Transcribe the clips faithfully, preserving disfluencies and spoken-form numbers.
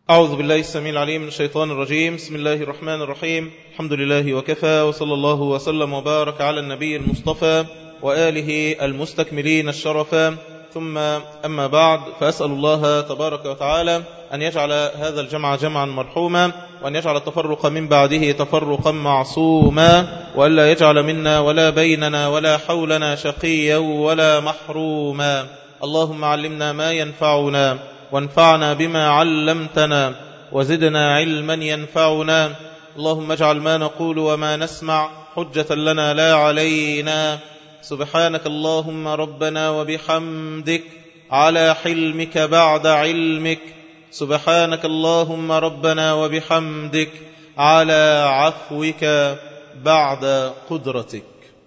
أعوذ بالله السميع العليم من الشيطان الرجيم. بسم الله الرحمن الرحيم. الحمد لله وكفى، وصلى الله وسلم وبارك على النبي المصطفى وآله المستكملين الشرفا، ثم أما بعد، فأسأل الله تبارك وتعالى أن يجعل هذا الجمع جمعا مرحوما، وأن يجعل التفرق من بعده تفرقا معصوما، وألا يجعل منا ولا بيننا ولا حولنا شقيا ولا محروما. اللهم علمنا ما ينفعنا، وانفعنا بما علمتنا، وزدنا علما ينفعنا. اللهم اجعل ما نقول وما نسمع حجة لنا لا علينا. سبحانك اللهم ربنا وبحمدك على حلمك بعد علمك. سبحانك اللهم ربنا وبحمدك على عفوك بعد قدرتك.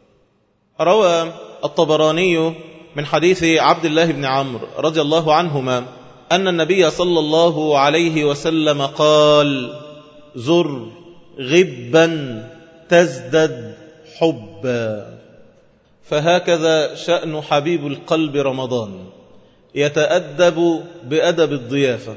روى الطبراني من حديث عبد الله بن عمرو رضي الله عنهما أن النبي صلى الله عليه وسلم قال: زر غبا تزدد حبا. فهكذا شأن حبيب القلب رمضان، يتأدب بأدب الضيافة،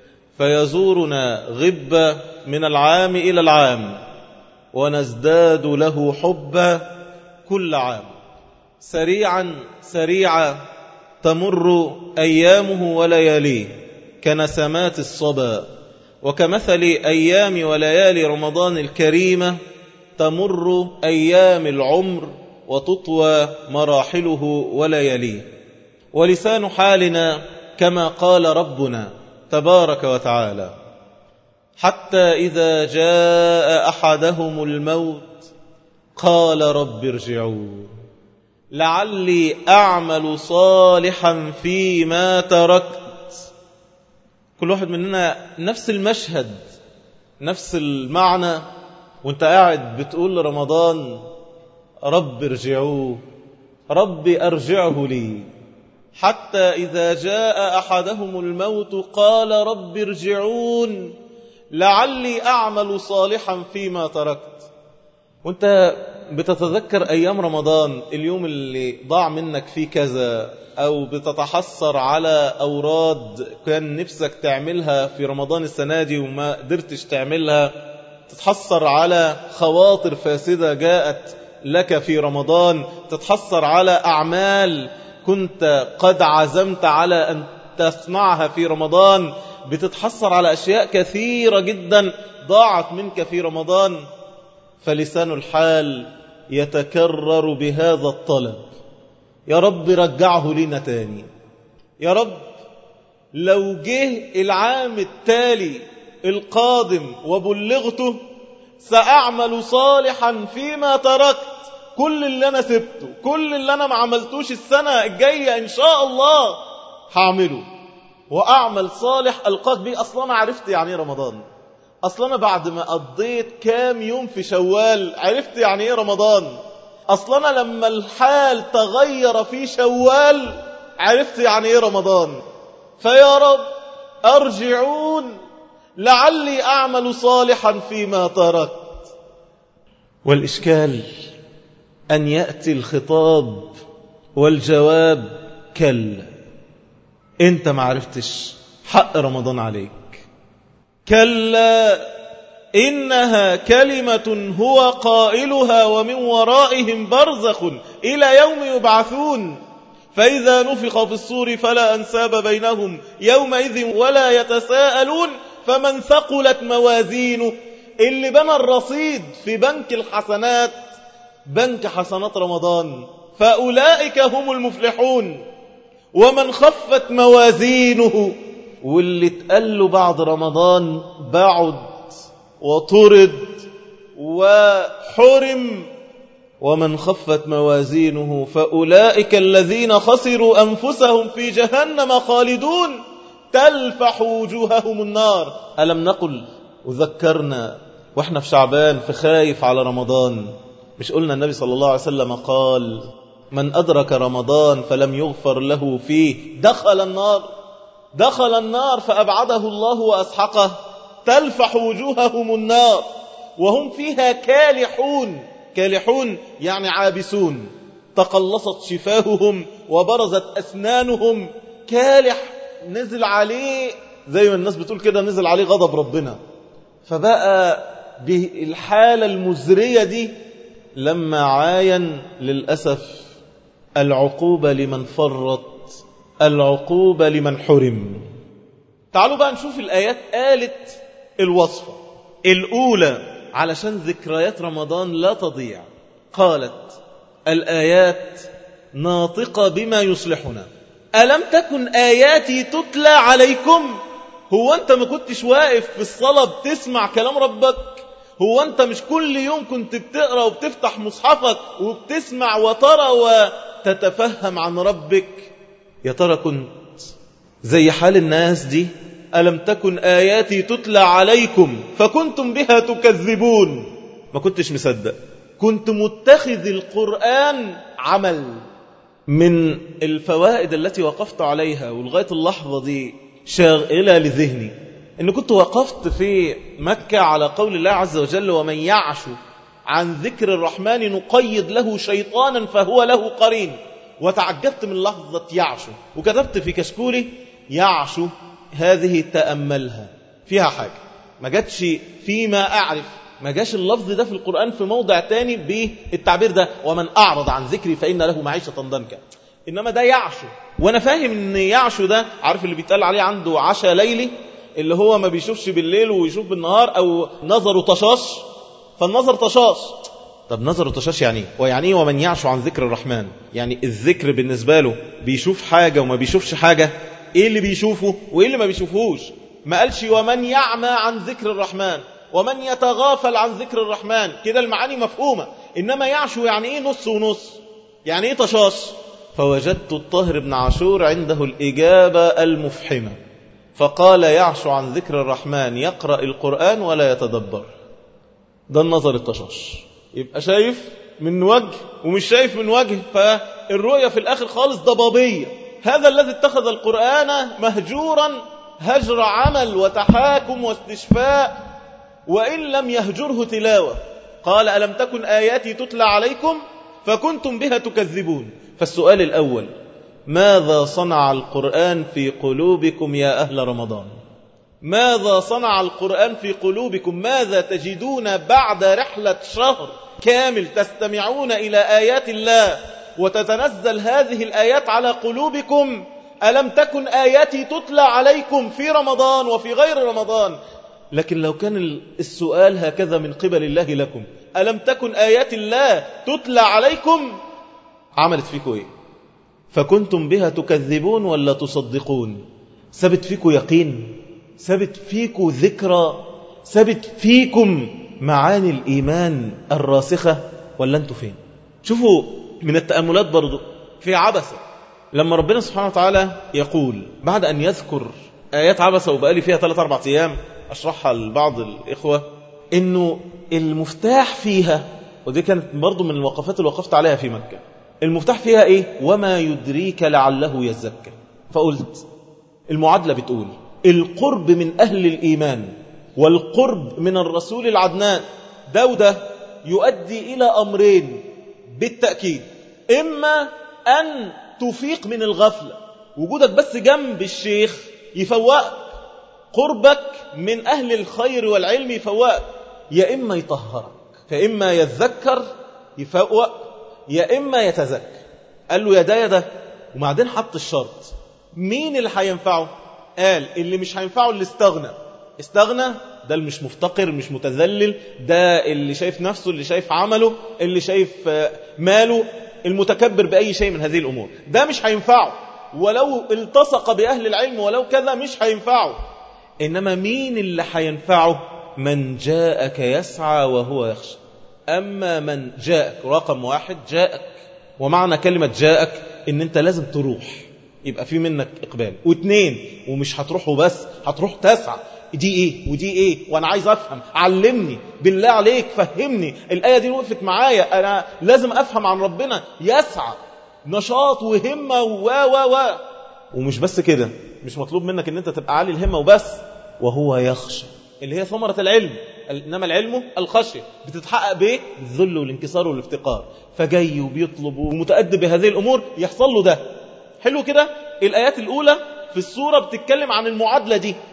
فيزورنا غبا من العام إلى العام، ونزداد له حبا كل عام. سريعا سريعا تمر أيامه ولياليه كنسمات الصبا، وكمثل أيام وليالي رمضان الكريمة تمر أيام العمر وتطوى مراحله ولياليه. ولسان حالنا كما قال ربنا تبارك وتعالى: حتى إذا جاء أحدهم الموت قال رب ارجعون لعلي أعمل صالحا فيما تركت. كل واحد مننا نفس المشهد، نفس المعنى، وانت قاعد بتقول لرمضان: رب ارجعوه، رب أرجعه لي. حتى إذا جاء أحدهم الموت قال رب ارجعون لعلي أعمل صالحا فيما تركت. وانت بتتذكر أيام رمضان، اليوم اللي ضاع منك فيه كذا، أو بتتحسر على أوراد كان نفسك تعملها في رمضان السنة دي وما قدرتش تعملها، تتحسر على خواطر فاسدة جاءت لك في رمضان، تتحسر على أعمال كنت قد عزمت على أن تصنعها في رمضان، بتتحسر على أشياء كثيرة جدا ضاعت منك في رمضان. فلسان الحال يتكرر بهذا الطلب: يا رب رجعه لنا تاني، يا رب لو جه العام التالي القادم وبلغته سأعمل صالحا فيما تركت. كل اللي أنا سبته، كل اللي أنا ما عملتوش السنة الجاية إن شاء الله هعمله، وأعمل صالح ألقاك بيه. أصلا أنا عرفت يعني رمضان، أصلا أنا بعد ما قضيت كام يوم في شوال عرفت يعني إيه رمضان. أصلا أنا لما الحال تغير في شوال عرفت يعني إيه رمضان. فيا رب أرجعون لعلي أعمل صالحا فيما تركت. والإشكال أن يأتي الخطاب والجواب: كلا، أنت ما عرفتش حق رمضان عليك. كلا إنها كلمة هو قائلها ومن ورائهم برزخ إلى يوم يبعثون فإذا نفخ في الصور فلا أنساب بينهم يومئذ ولا يتساءلون فمن ثقلت موازينه. اللي بنى الرصيد في بنك الحسنات، بنك حسنات رمضان، فأولئك هم المفلحون. ومن خفت موازينه، واللي اتقال بعد رمضان بعد وطرد وحرم. ومن خفت موازينه فأولئك الذين خسروا أنفسهم في جهنم خالدون تلفح وجوههم النار. ألم نقل وذكرنا وإحنا في شعبان في خايف على رمضان؟ مش قلنا النبي صلى الله عليه وسلم قال: من أدرك رمضان فلم يغفر له فيه دخل النار، دخل النار فأبعده الله وأسحقه. تلفح وجوههم النار وهم فيها كالحون. كالحون يعني عابسون، تقلصت شفاههم وبرزت أسنانهم. كالح نزل عليه زي ما الناس بتقول كده نزل عليه غضب ربنا. فبقى بالحالة المزرية دي لما عاين للأسف العقوبة لمن فرط، العقوبة لمن حرم. تعالوا بقى نشوف الآيات قالت الوصفة الأولى علشان ذكريات رمضان لا تضيع. قالت الآيات ناطقة بما يصلحنا. ألم تكن آياتي تتلى عليكم؟ هو أنت ما كنتش واقف في الصلاة بتسمع كلام ربك؟ هو أنت مش كل يوم كنت بتقرأ وبتفتح مصحفك وبتسمع وترى وتتفهم عن ربك؟ يا ترى كنت زي حال الناس دي؟ ألم تكن آياتي تتلى عليكم فكنتم بها تكذبون. ما كنتش مصدق، كنت متخذ القرآن عمل. من الفوائد التي وقفت عليها ولغاية اللحظة دي شاغلة لذهني إن كنت وقفت في مكة على قول الله عز وجل ومن يعش عن ذكر الرحمن نقيد له شيطانا فهو له قرين. وتعجبت من لحظة يعش وكتبت في كشكولي يعش هذه تأملها فيها حاجة ما جاتش فيما أعرف، ما جاش اللفظ ده في القرآن في موضع تاني بالتعبير ده ومن أعرض عن ذكري فإن له معيشة ضنكا، إنما ده يعشو. وأنا فاهم إن يعشو ده عارف اللي بيتقال عليه عنده عشاء ليلي، اللي هو ما بيشوفش بالليل ويشوف بالنهار، أو نظره طشاش، فالنظر طشاش. طب نظره طشاش يعني ويعني ايه ومن يعشو عن ذكر الرحمن؟ يعني الذكر بالنسبة له بيشوف حاجة وما بيشوفش حاجة. ايه اللي بيشوفه وايه اللي ما بيشوفهوش؟ ما قالش ومن يعمى عن ذكر الرحمن ومن يتغافل عن ذكر الرحمن، كده المعاني مفهومة. إنما يعشو يعني ايه نص ونص، يعني ايه طشاش؟ فوجدت الطاهر بن عاشور عنده الإجابة المفحمة، فقال يعشو عن ذكر الرحمن يقرأ القرآن ولا يتدبر. ده النظر الطشاش، يبقى شايف من وجه ومش شايف من وجه، فالرؤية في الآخر خالص ضبابية. هذا الذي اتخذ القرآن مهجورا هجر عمل وتحاكم واستشفاء، وإن لم يهجره تلاوة. قال ألم تكن آياتي تتلى عليكم فكنتم بها تكذبون. فالسؤال الأول ماذا صنع القرآن في قلوبكم يا أهل رمضان؟ ماذا صنع القرآن في قلوبكم؟ ماذا تجدون بعد رحلة شهر كامل تستمعون إلى آيات الله وتتنزل هذه الآيات على قلوبكم؟ ألم تكن آياتي تتلى عليكم في رمضان وفي غير رمضان؟ لكن لو كان السؤال هكذا من قبل الله لكم، ألم تكن آيات الله تتلى عليكم، عملت فيكم إيه؟ فكنتم بها تكذبون ولا تصدقون؟ ثبت فيكم يقين؟ ثبت فيكم ذكرى؟ ثبت فيكم معاني الإيمان الراسخة؟ ولا أنتم فين؟ شوفوا من التأملات برضو في عبسة، لما ربنا سبحانه وتعالى يقول بعد أن يذكر آيات عبسة وبقالي فيها ثلاث أربع أيام أشرحها لبعض الإخوة، إنه المفتاح فيها، ودي كانت برضو من الوقفات اللي وقفت عليها في مكة، المفتاح فيها إيه؟ وما يدريك لعله يزكى. فقلت المعادلة بتقول القرب من أهل الإيمان والقرب من الرسول العدنان، ده وده يؤدي إلى أمرين بالتأكيد. إما أن تفيق من الغفلة، وجودك بس جنب الشيخ يفوقك، قربك من أهل الخير والعلم يفوقك، يا إما يطهرك، فإما يتذكر يفوق يا إما يتذكر. قال له يا ده يا ده، وبعدين حط الشرط. مين اللي هينفعه؟ قال اللي مش هينفعه اللي استغنى. استغنى ده اللي مش مفتقر مش متذلل، ده اللي شايف نفسه، اللي شايف عمله، اللي شايف ماله، المتكبر بأي شيء من هذه الأمور، ده مش هينفعه. ولو التصق بأهل العلم ولو كذا مش هينفعه. إنما مين اللي هينفعه؟ من جاءك يسعى وهو يخشى. أما من جاءك، رقم واحد جاءك، ومعنى كلمة جاءك إن أنت لازم تروح، يبقى في منك إقبال. واثنين، ومش هتروحوا بس، هتروح تسعى. دي إيه ودي إيه وأنا عايز أفهم، علمني بالله عليك، فهمني الآية دي وقفت معايا، أنا لازم أفهم عن ربنا. يسعى، نشاط وهمة و و و ومش بس كده، مش مطلوب منك ان انت تبقى عالي الهمة وبس، وهو يخشى، اللي هي ثمرة العلم. انما العلم الخشية بتتحقق بايه؟ الذل والانكسار والافتقار. فجاي وبيطلب ومتأدب بهذه الامور يحصل له ده. حلو كده. الايات الاولى في السورة بتتكلم عن المعادلة دي،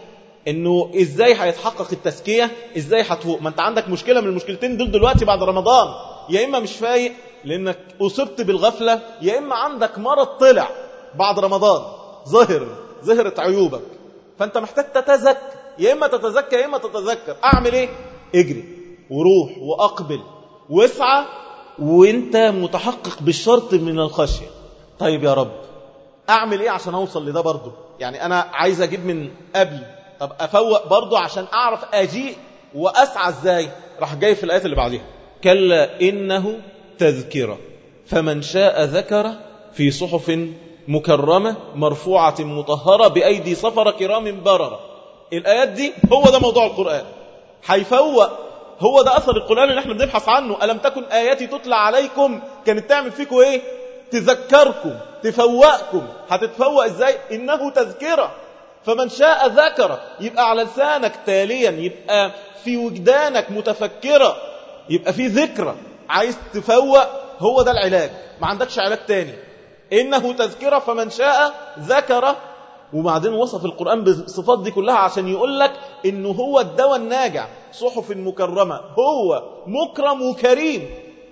انه ازاي هيتحقق التزكية، ازاي هتفوق. ما انت عندك مشكلة من المشكلتين دول دلوقتي بعد رمضان، يا اما مش فايق لانك اصبت بالغفلة، يا اما عندك مرض طلع بعد رمضان ظهر ظهرت عيوبك، فانت محتاج تتزكى، يا اما تتزكى يا اما تتذكر. اعمل ايه؟ اجري وروح واقبل واسعى وانت متحقق بالشرط من الخشية. طيب يا رب اعمل ايه عشان اوصل لده برضو؟ يعني انا عايز اجيب من قبل، طب افوق برضو عشان اعرف اجيء واسعى ازاي؟ راح جاي في الايات اللي بعديها كلا انه تذكرة فمن شاء ذكر في صحف مكرمة مرفوعة مطهرة بأيدي صفر كرام بررة. الآيات دي هو ده موضوع القرآن، هيفوق. هو ده أثر القرآن اللي احنا بنبحث عنه. ألم تكن آياتي تتلى عليكم، كانت تعمل فيكم ايه؟ تذكركم، تفوقكم. هتتفوق ازاي؟ إنه تذكرة فمن شاء ذكر، يبقى على لسانك تاليا، يبقى في وجدانك متفكرة، يبقى في ذكرى. عايز تفوق، هو ده العلاج، ما عندكش علاج تاني. إنه تذكرة فمن شاء ذكر. وبعدين وصف القرآن بالصفات دي كلها عشان يقول لك إنه هو الدواء الناجع. صحف مكرمة، هو مكرم وكريم.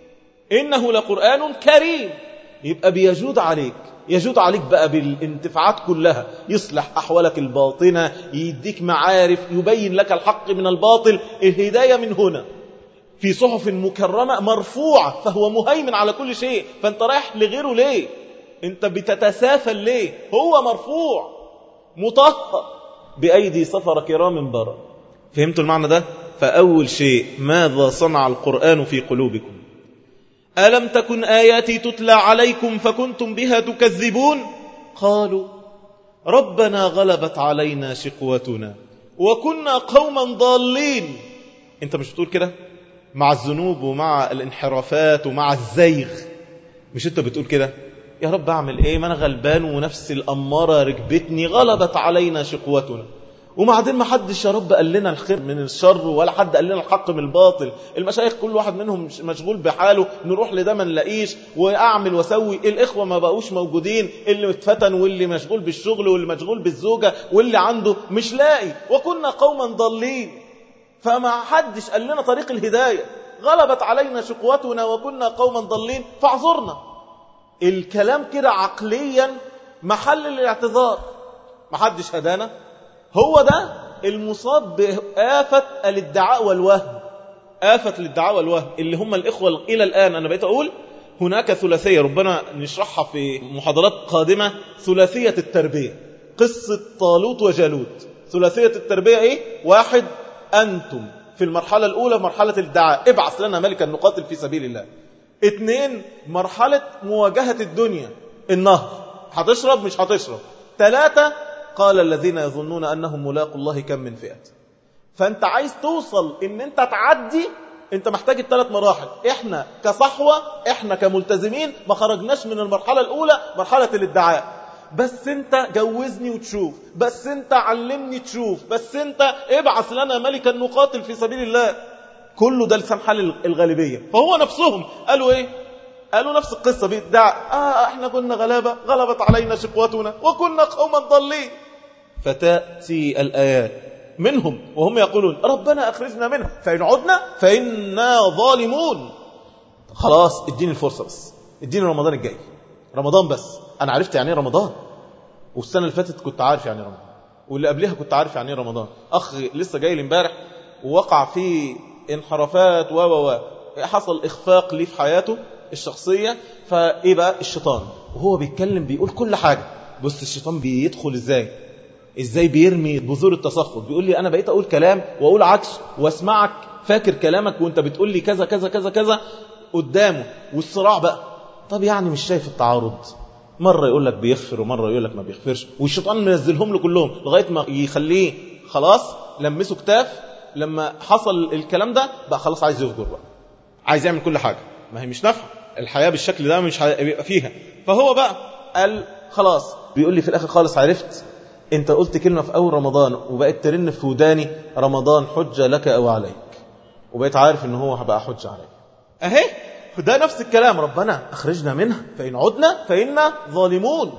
إنه لقرآن كريم، يبقى بيجود عليك، يجود عليك بقى بالانتفاعات كلها، يصلح أحوالك الباطنة، يديك معارف، يبين لك الحق من الباطل. الهداية من هنا. في صحف مكرمة مرفوعة، فهو مهيمن على كل شيء. فانت رايح لغيره ليه؟ انت بتتسافل ليه؟ هو مرفوع مطهر بأيدي صفر كرام بررة. فهمتوا المعنى ده؟ فأول شيء، ماذا صنع القرآن في قلوبكم؟ ألم تكن آياتي تتلى عليكم فكنتم بها تكذبون؟ قالوا ربنا غلبت علينا شقوتنا وكنا قوما ضالين. انت مش بتقول كده مع الذنوب ومع الانحرافات ومع الزيغ؟ مش انت بتقول كده؟ يا رب اعمل ايه؟ ما انا غلبان ونفس الاماره ركبتني، غلبت علينا شقوتنا. وبعدين ما حدش يا رب قال لنا الخير من الشر، ولا حد قال لنا الحق من الباطل. المشايخ كل واحد منهم مشغول بحاله، نروح لده ما نلاقيش، واعمل واسوي. الاخوه ما بقوش موجودين، اللي اتفتن واللي مشغول بالشغل واللي مشغول بالزوجه واللي عنده مش لاقي. وكنا قوما ضالين، فما حدش قال لنا طريق الهدايه. غلبت علينا شقوتنا وكنا قوما ضالين فاعذرنا. الكلام كده عقليا محل الاعتذار. ما حدش هدانا. هو ده المصاب بآفة الادعاء والوهم. آفة الادعاء والوهم اللي هم الإخوة إلى الآن. أنا بقيت أقول هناك ثلاثية، ربنا نشرحها في محاضرات قادمة، ثلاثية التربية. قصة طالوت وجالوت. ثلاثية التربية إيه؟ واحد، أنتم في المرحلة الأولى مرحلة الادعاء، ابعث لنا ملكا نقاتل في سبيل الله. اثنين، مرحلة مواجهة الدنيا، النهر، هتشرب مش هتشرب. ثلاثة، قال الذين يظنون أنهم ملاقوا الله كم من فئة. فأنت عايز توصل إن أنت تعدي، أنت محتاج الثلاث مراحل. إحنا كصحوة، إحنا كملتزمين ما خرجناش من المرحلة الأولى مرحلة الادعاء. بس أنت جوزني وتشوف، بس أنت علمني تشوف، بس أنت ابعث لنا ملكا نقاتل في سبيل الله. كله ده لسان حال الغالبية. فهو نفسهم قالوا إيه؟ قالوا نفس القصة بيدعى، آه احنا كنا غلابة، غلبت علينا شقوتنا وكنا قوما ضالين. فتأتي الآيات منهم وهم يقولون ربنا أخرجنا منها فإن عدنا فإنا ظالمون. خلاص اديني الفرصة، بس اديني رمضان الجاي، رمضان بس. أنا عرفت يعني ايه رمضان، والسنة اللي فاتت كنت عارف يعني رمضان، واللي قبلها كنت عارف يعني ايه رمضان. أخ لسه جاي لي امبارح ووقع في انحرافات و و حصل إخفاق لي في حياته الشخصية. فإيه بقى؟ الشيطان وهو بيتكلم بيقول كل حاجة. بص الشيطان بيدخل إزاي، إزاي بيرمي بذور التسخط. بيقول لي أنا بقيت أقول كلام وأقول عكس، واسمعك فاكر كلامك وانت بتقول لي كذا كذا كذا كذا قدامه. والصراع بقى، طب يعني مش شايف التعارض؟ مرة يقول لك بيغفر ومرة يقول لك ما بيغفرش، والشيطان منزلهم له كلهم لغاية ما يخليه خلاص لمسه كتاف. لما حصل الكلام ده بقى خلاص عايز يغدر بقى، عايز يعمل كل حاجة. ما هي مش نافعة الحياة بالشكل ده، مش هيبقى فيها. فهو بقى قال خلاص، بيقول لي في الآخر خالص عرفت انت قلت كلمة في أول رمضان وبقيت ترن في وداني رمضان حجة لك أو عليك، وبقيت عارف ان هو هبقى حجة عليك. اهي ده نفس الكلام، ربنا أخرجنا منها فإن عدنا فإنا ظالمون.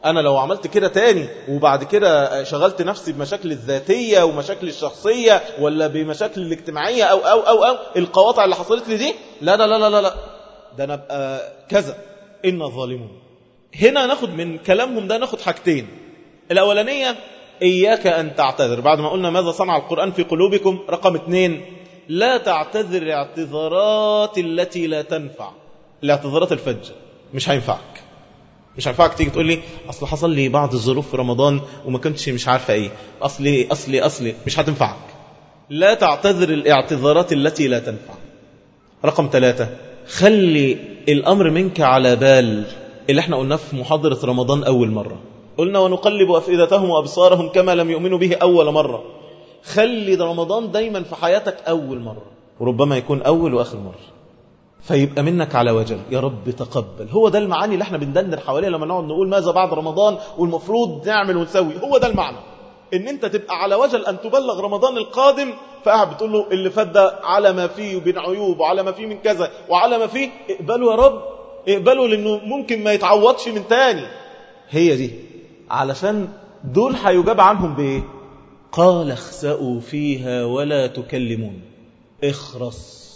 أنا لو عملت كده تاني وبعد كده شغلت نفسي بمشاكل الذاتية ومشاكل الشخصية ولا بمشاكل الاجتماعية أو أو أو أو القواطع اللي حصلت لي دي، لا لا لا لا لا ده أنا أبقى كذا. إن الظالمون. هنا ناخد من كلامهم ده ناخد حاجتين. الأولانية إياك أن تعتذر، بعد ما قلنا ماذا صنع القرآن في قلوبكم. رقم اثنين، لا تعتذر اعتذارات التي لا تنفع. الاعتذارات الفجة مش هينفعك، مش هينفعك تيجي تقول لي أصل حصل لي بعض الظروف في رمضان وما كنتش مش عارفة إيه، أصلي أصلي أصلي مش هتنفعك. لا تعتذر الاعتذارات التي لا تنفع. رقم ثلاثة، خلي الأمر منك على بال، اللي احنا قلناه في محاضرة رمضان أول مرة، قلنا ونقلب أفئدتهم وأبصارهم كما لم يؤمنوا به أول مرة. خلي رمضان دايما في حياتك أول مرة، وربما يكون أول وآخر مرة، فيبقى منك على وجل. يا رب تقبل. هو ده المعاني اللي احنا بندندن حواليه لما نقعد نقول ماذا بعد رمضان والمفروض نعمل ونسوي. هو ده المعنى، ان انت تبقى على وجل ان تبلغ رمضان القادم، فقاعد بتقول له اللي فات ده على ما فيه وبين عيوب وعلى ما فيه من كذا وعلى ما فيه، اقبله يا رب، اقبله، لانه ممكن ما يتعوضش من تاني. هي دي، علشان دول هيجاب عنهم بايه؟ قال اخسأوا فيها ولا تكلمون. اخرس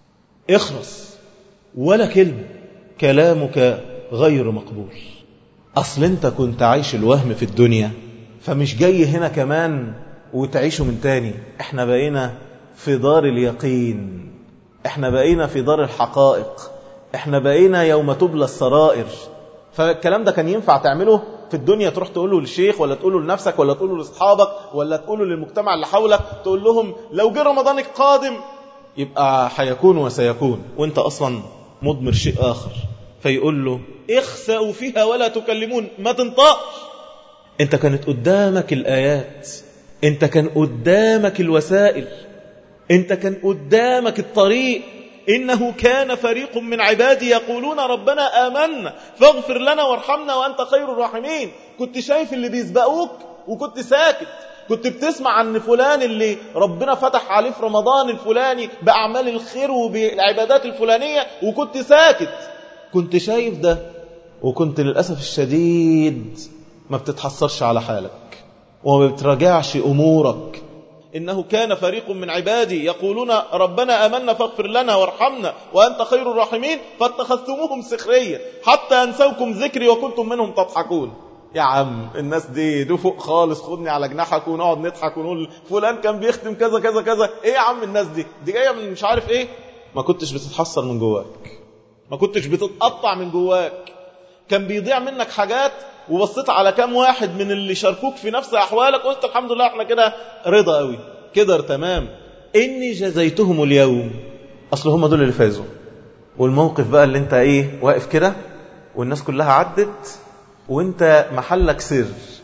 اخرس، ولا كلمة، كلامك غير مقبول. أصل أنت كنت عايش الوهم في الدنيا، فمش جاي هنا كمان وتعيشه من تاني. احنا بقينا في دار اليقين، احنا بقينا في دار الحقائق، احنا بقينا يوم تبلى السرائر. فالكلام ده كان ينفع تعمله في الدنيا، تروح تقوله للشيخ ولا تقوله لنفسك ولا تقوله لأصحابك ولا تقوله للمجتمع اللي حولك، تقول لهم لو جه رمضان القادم يبقى حيكون وسيكون، وانت أصلا مضمر شيء آخر. فيقول له اخسأوا فيها ولا تكلمون، ما تنطقش. انت كانت قدامك الآيات، انت كان قدامك الوسائل، انت كان قدامك الطريق. إنه كان فريق من عبادي يقولون ربنا آمنا فاغفر لنا وارحمنا وأنت خير الراحمين. كنت شايف اللي بيسبقوك وكنت ساكت، كنت بتسمع عن فلان اللي ربنا فتح عليه في رمضان الفلاني بأعمال الخير وبالعبادات الفلانية وكنت ساكت. كنت شايف ده وكنت للأسف الشديد ما بتتحسرش على حالك وما بتراجعش أمورك. إنه كان فريق من عبادي يقولون ربنا آمنا فاغفر لنا وارحمنا وأنت خير الراحمين فاتخذتموهم سخريا حتى أنسوكم ذكري وكنتم منهم تضحكون. يا عم الناس دي دو فوق خالص، خدني على جناحك ونقعد نضحك ونقول فلان كان بيختم كذا كذا كذا. ايه يا عم الناس دي دي جاية من مش عارف ايه. ما كنتش بتتحسر من جواك، ما كنتش بتتقطع من جواك، كان بيضيع منك حاجات وبصيت على كام واحد من اللي شاركوك في نفس أحوالك قلت الحمد لله احنا كده رضا قوي كده تمام. إني جزيتهم اليوم، أصل هم دول اللي فازوا. والموقف بقى اللي انت ايه واقف كده والناس كلها عدت وانت محلك سر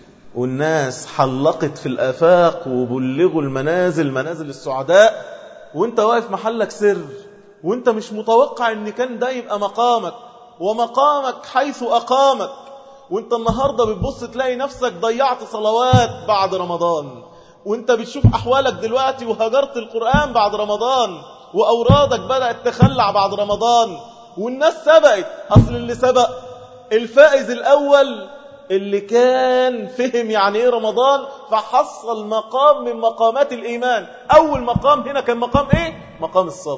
والناس حلقت في الآفاق وبلغوا المنازل منازل السعداء وانت واقف محلك سر وانت مش متوقع ان كان ده يبقى مقامك ومقامك حيث أقامك. وانت النهاردة بتبص تلاقي نفسك ضيعت صلوات بعد رمضان، وانت بتشوف أحوالك دلوقتي وهجرت القرآن بعد رمضان وأورادك بدأت تخلع بعد رمضان والناس سبقت. أصل اللي سبق الفائز الأول اللي كان فهم يعني ايه رمضان فحصل مقام من مقامات الإيمان. أول مقام هنا كان مقام ايه؟ مقام الصبر.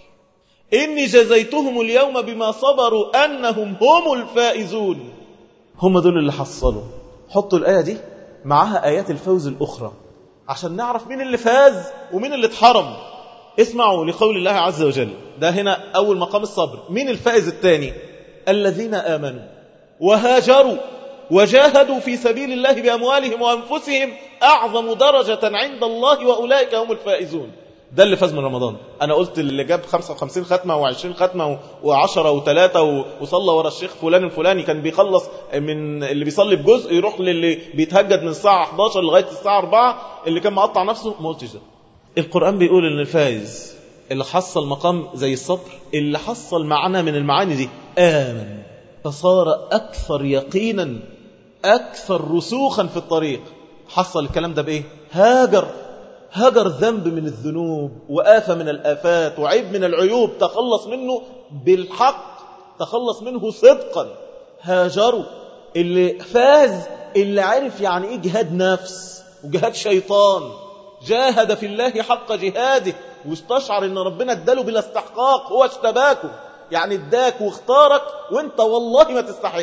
إني جزيتهم اليوم بما صبروا أنهم هم الفائزون. هم دول اللي حصلوا. حطوا الآية دي معها آيات الفوز الأخرى عشان نعرف مين اللي فاز ومين اللي اتحرم. اسمعوا لقول الله عز وجل، ده هنا أول مقام الصبر. مين الفائز الثاني؟ الذين آمنوا وهاجروا وجاهدوا في سبيل الله بأموالهم وأنفسهم أعظم درجة عند الله وأولئك هم الفائزون. ده اللي فاز من رمضان. أنا قلت اللي جاب خمسة وخمسين ختمة وعشرين ختمة وعشرة وثلاثة وصلى ورا الشيخ فلان الفلاني كان بيخلص من اللي بيصلي بجزء يروح للي بيتهجد من الساعة إحدى عشر لغاية الساعة أربعة اللي كان مقطع نفسه. ما قلتش ده. القرآن بيقول إن الفائز اللي حصل مقام زي الصبر اللي حصل معنا من المعاني دي آمن فصار أكثر يقينا أكثر رسوخا في الطريق. حصل الكلام ده بإيه؟ هاجر هاجر ذنب من الذنوب وآفة من الآفات وعيب من العيوب تخلص منه بالحق، تخلص منه صدقا. هاجروا اللي فاز اللي عرف يعني ايه جهاد نفس وجهاد شيطان، جاهد في الله حق جهاده واستشعر ان ربنا اداله بلا استحقاق، هو اشتباكه يعني اداك واختارك وانت والله ما تستحق.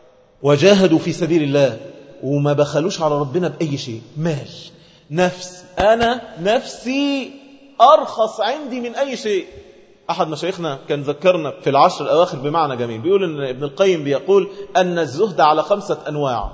وجاهدوا في سبيل الله وما بخلوش على ربنا بأي شيء، مال، نفس، أنا نفسي أرخص عندي من أي شيء. أحد مشايخنا كان ذكرنا في العشر الأواخر بمعنى جميل، بيقول أن ابن القيم بيقول أن الزهد على خمسة أنواع،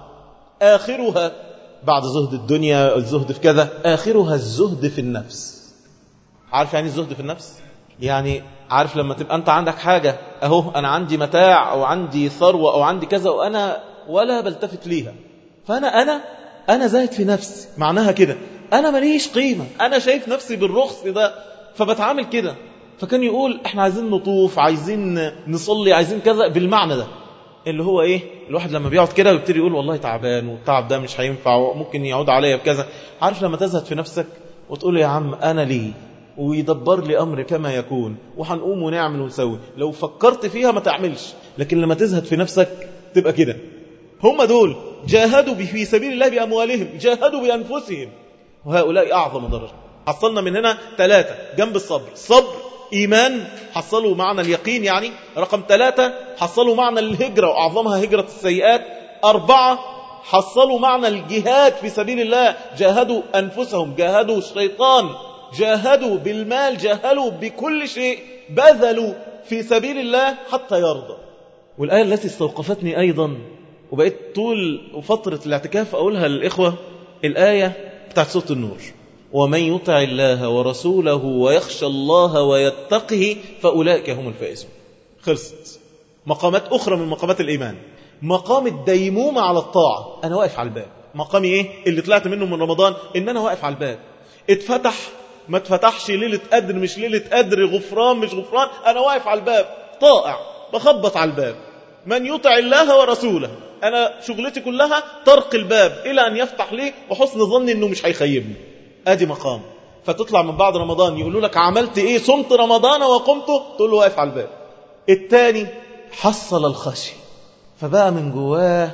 آخرها بعد زهد الدنيا الزهد في كذا، آخرها الزهد في النفس. عارف يعني الزهد في النفس؟ يعني عارف لما تبقى أنت عندك حاجة، أهو أنا عندي متاع أو عندي ثروة أو عندي كذا وأنا ولا بلتفت ليها، فأنا أنا أنا زاهد في نفسي، معناها كده أنا ماليش قيمة، أنا شايف نفسي بالرخص ده فبتعامل كده. فكان يقول احنا عايزين نطوف، عايزين نصلي، عايزين كذا بالمعنى ده، اللي هو ايه، الواحد لما بيقعد كده ويبتدي يقول والله تعبان والتعب ده مش هينفع وممكن يعود عليا بكذا. عارف لما تزهد في نفسك وتقول يا عم أنا ليه ويدبر لي أمر كما يكون وحنقوم ونعمل ونسوي، لو فكرت فيها ما تعملش، لكن لما تزهد في نفسك تبقى كده. هم دول جاهدوا في سبيل الله بأموالهم، جاهدوا بأنفسهم، وهؤلاء أعظم درجة. حصلنا من هنا ثلاثة جنب الصبر، صبر، إيمان، حصلوا معنى اليقين يعني. رقم ثلاثة حصلوا معنى الهجرة وأعظمها هجرة السيئات. أربعة حصلوا معنى الجهاد في سبيل الله، جاهدوا أنفسهم، جاهدوا الشيطان، جاهدوا بالمال، جاهدوا بكل شيء، بذلوا في سبيل الله حتى يرضى. والآية التي استوقفتني أيضا وبقيت طول فترة الاعتكاف أقولها للإخوة، الآية بتاعت سورة النور، ومن يطع الله ورسوله ويخشى الله ويتقه فأولئك هم الفائزون. خلصت. مقامات أخرى من مقامات الإيمان، مقام الديمومة على الطاعة. أنا واقف على الباب. مقامي إيه اللي طلعت منه من رمضان؟ إن أنا واقف على الباب، اتفتح ما اتفتحش، ليلة قدر مش ليلة قدر، غفران مش غفران، أنا واقف على الباب طائع بخبط على الباب. من يطع الله ورسوله، أنا شغلتي كلها طرق الباب إلى أن يفتح لي وحسن ظني أنه مش هيخيبني. أدي مقام. فتطلع من بعد رمضان يقولوا لك عملت إيه؟ صمت رمضان وقمته، تقول له واقف على الباب. الثاني حصل الخشية، فبقى من جواه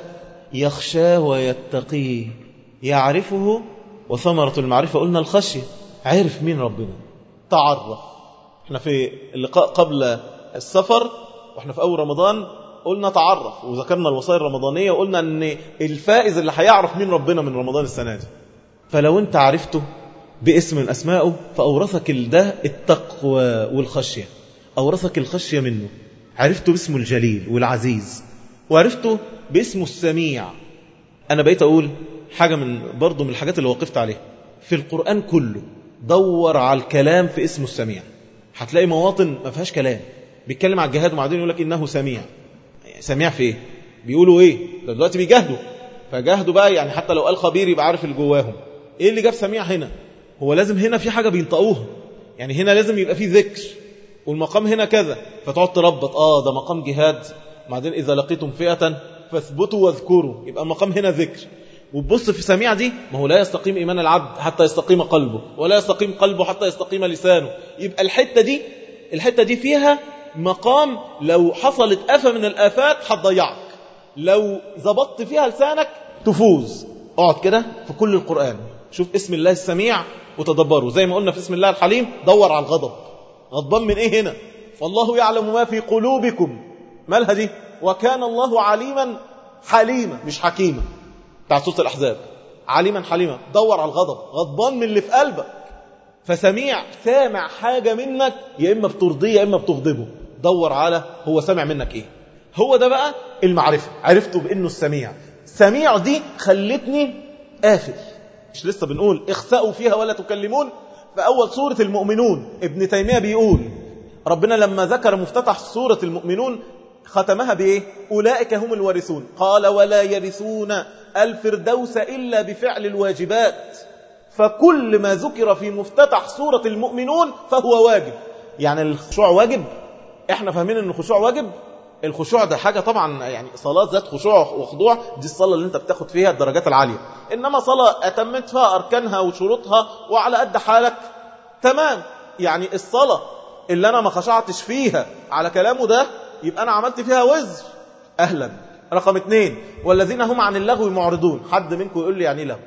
يخشاه ويتقيه، يعرفه. وثمرة المعرفة قلنا الخشية، عرف مين ربنا، تعرف. احنا في اللقاء قبل السفر واحنا في أول رمضان قلنا تعرف، وذكرنا الوصايا الرمضانية، وقلنا ان الفائز اللي هيعرف مين ربنا من رمضان السنة دي. فلو انت عرفته باسم من أسمائه فأورثك ده التقوى والخشية، أورثك الخشية منه. عرفته باسمه الجليل والعزيز، وعرفته باسمه السميع. أنا بقيت أقول حاجة من برضو من الحاجات اللي وقفت عليها في القرآن كله، دور على الكلام في اسمه السميع، هتلاقي مواطن ما فيهاش كلام، بيتكلم على الجهاد وبعدين يقول لك إنه سميع. سميع في إيه؟ بيقولوا إيه؟ دلوقتي بيجاهدوا، فجاهدوا بقى يعني حتى لو قال خبير يبقى عارف اللي جواهم. إيه اللي جاب سميع هنا؟ هو لازم هنا في حاجة بينطقوها، يعني هنا لازم يبقى في ذكر، والمقام هنا كذا، فتقعد تربط آه ده مقام جهاد، بعدين إذا لقيتم فئة فاثبتوا واذكروا، يبقى المقام هنا ذكر. وتبص في سميع دي، ما هو لا يستقيم إيمان العبد حتى يستقيم قلبه، ولا يستقيم قلبه حتى يستقيم لسانه. يبقى الحتة دي الحتة دي فيها مقام، لو حصلت آفة من الآفات هتضيعك، لو ضبطت فيها لسانك تفوز. اقعد كده في كل القرآن شوف اسم الله السميع وتدبره. زي ما قلنا في اسم الله الحليم، دور على الغضب، غضبان من ايه هنا؟ والله يعلم ما في قلوبكم، مالها دي؟ وكان الله عليما حليما، مش حكيما، بتاع سورة الأحزاب. عليما حليما، دور على الغضب، غضبان من اللي في قلبك. فسميع سامع حاجة منك، يا إما بترضيه يا إما بتغضبه، دور على هو سامع منك إيه. هو ده بقى المعرفة، عرفته بأنه السميع. سميع دي خلتني قافل، مش لسه بنقول اخسأوا فيها ولا تكلمون؟ فأول سورة المؤمنون ابن تيمية بيقول ربنا لما ذكر مفتتح سورة المؤمنون ختمها بإيه؟ أولئك هم الوارثون، قال ولا يرثون الفردوس إلا بفعل الواجبات. فكل ما ذكر في مفتتح سورة المؤمنون فهو واجب. يعني الخشوع واجب، احنا فاهمين ان الخشوع واجب. الخشوع ده حاجة طبعا، يعني صلاة ذات خشوع وخضوع، دي الصلاة اللي انت بتاخد فيها الدرجات العالية. انما صلاة اتمت فيها اركانها وشروطها وعلى قد حالك تمام. يعني الصلاة اللي انا ما خشعتش فيها على كلامه ده، يبقى انا عملت فيها وزر، اهلا. رقم اتنين والذين هم عن اللغو معرضون. حد منكم يقول لي يعني ايه لغو؟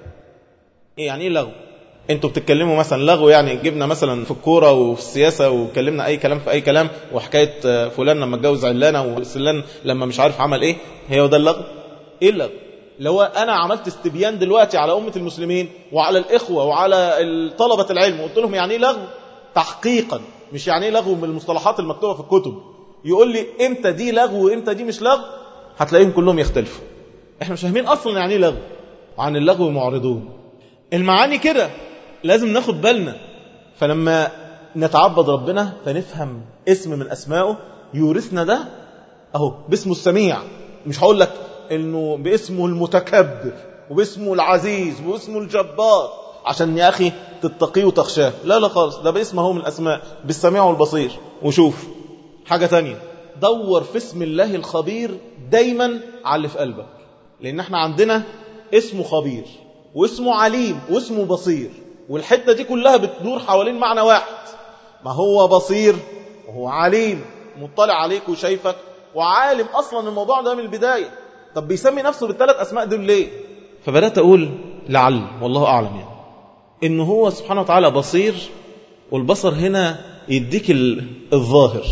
ايه يعني ايه لغو؟ انتوا بتتكلموا مثلا لغو يعني جبنا مثلا في الكوره وفي السياسه وكلمنا اي كلام في اي كلام، وحكايه فلان لما اتجوز علانه وسلان لما مش عارف عمل ايه، هي ده اللغو؟ ايه اللغو؟ لو انا عملت استبيان دلوقتي على امه المسلمين وعلى الاخوه وعلى طلبه العلم وقلت لهم يعني ايه لغو تحقيقا، مش يعني ايه لغو من المصطلحات المكتوبه في الكتب، يقول لي امتى دي لغو وامتى دي مش لغو، هتلاقيهم كلهم يختلفوا. احنا مش فاهمين اصلا يعني ايه لغو. عن اللغو معرضون. المعاني كده لازم ناخد بالنا. فلما نتعبد ربنا فنفهم اسم من اسمائه يورثنا ده اهو باسمه السميع. مش هقول لك انه باسمه المتكبر وباسمه العزيز وباسمه الجبار عشان يا اخي تتقيه وتخشاه، لا لا خالص، ده باسمه هو من الاسماء، بالسميع والبصير. وشوف حاجة تانية، دور في اسم الله الخبير دايما على اللي في قلبك، لان احنا عندنا اسمه خبير واسمه عليم واسمه بصير، والحتة دي كلها بتدور حوالين معنى واحد. ما هو بصير وهو عليم، مطلع عليك وشايفك وعالم اصلا الموضوع ده من البداية. طب بيسمي نفسه بالثلاث اسماء دول ليه؟ فبدأت اقول لعل والله اعلم يعني انه هو سبحانه وتعالى بصير، والبصر هنا يديك الظاهر،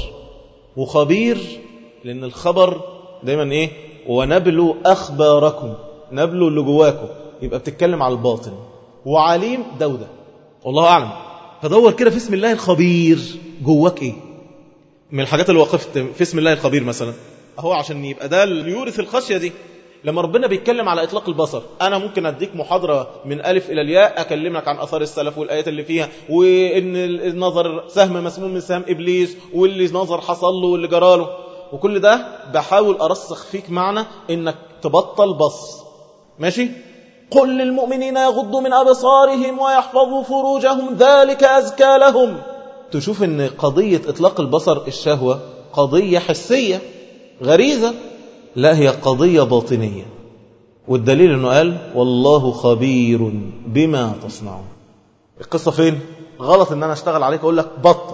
وخبير لان الخبر دايما ايه؟ ونبلو اخباركم، نبلو اللي جواكم، يبقى بتتكلم على الباطن. وعليم ده وده والله اعلم. فدور كده في اسم الله الخبير جواك ايه من الحاجات اللي وقفت في اسم الله الخبير مثلا اهو، عشان يبقى ده اللي يورث الخشيه دي. لما ربنا بيتكلم على اطلاق البصر، انا ممكن اديك محاضره من الف الى الياء اكلمك عن اثار السلف والايات اللي فيها، وان النظر سهم مسموم من سهم ابليس، واللي نظر حصل له واللي جراله، وكل ده بحاول ارسخ فيك معنى انك تبطل بص. ماشي؟ قل للمؤمنين يغضوا من ابصارهم ويحفظوا فروجهم ذلك ازكى لهم. تشوف ان قضيه اطلاق البصر الشهوه قضيه حسيه غريزه، لا هي قضية باطنية. والدليل انه قال والله خبير بما تصنعون. القصة فين؟ غلط ان انا اشتغل عليك اقول لك بطل،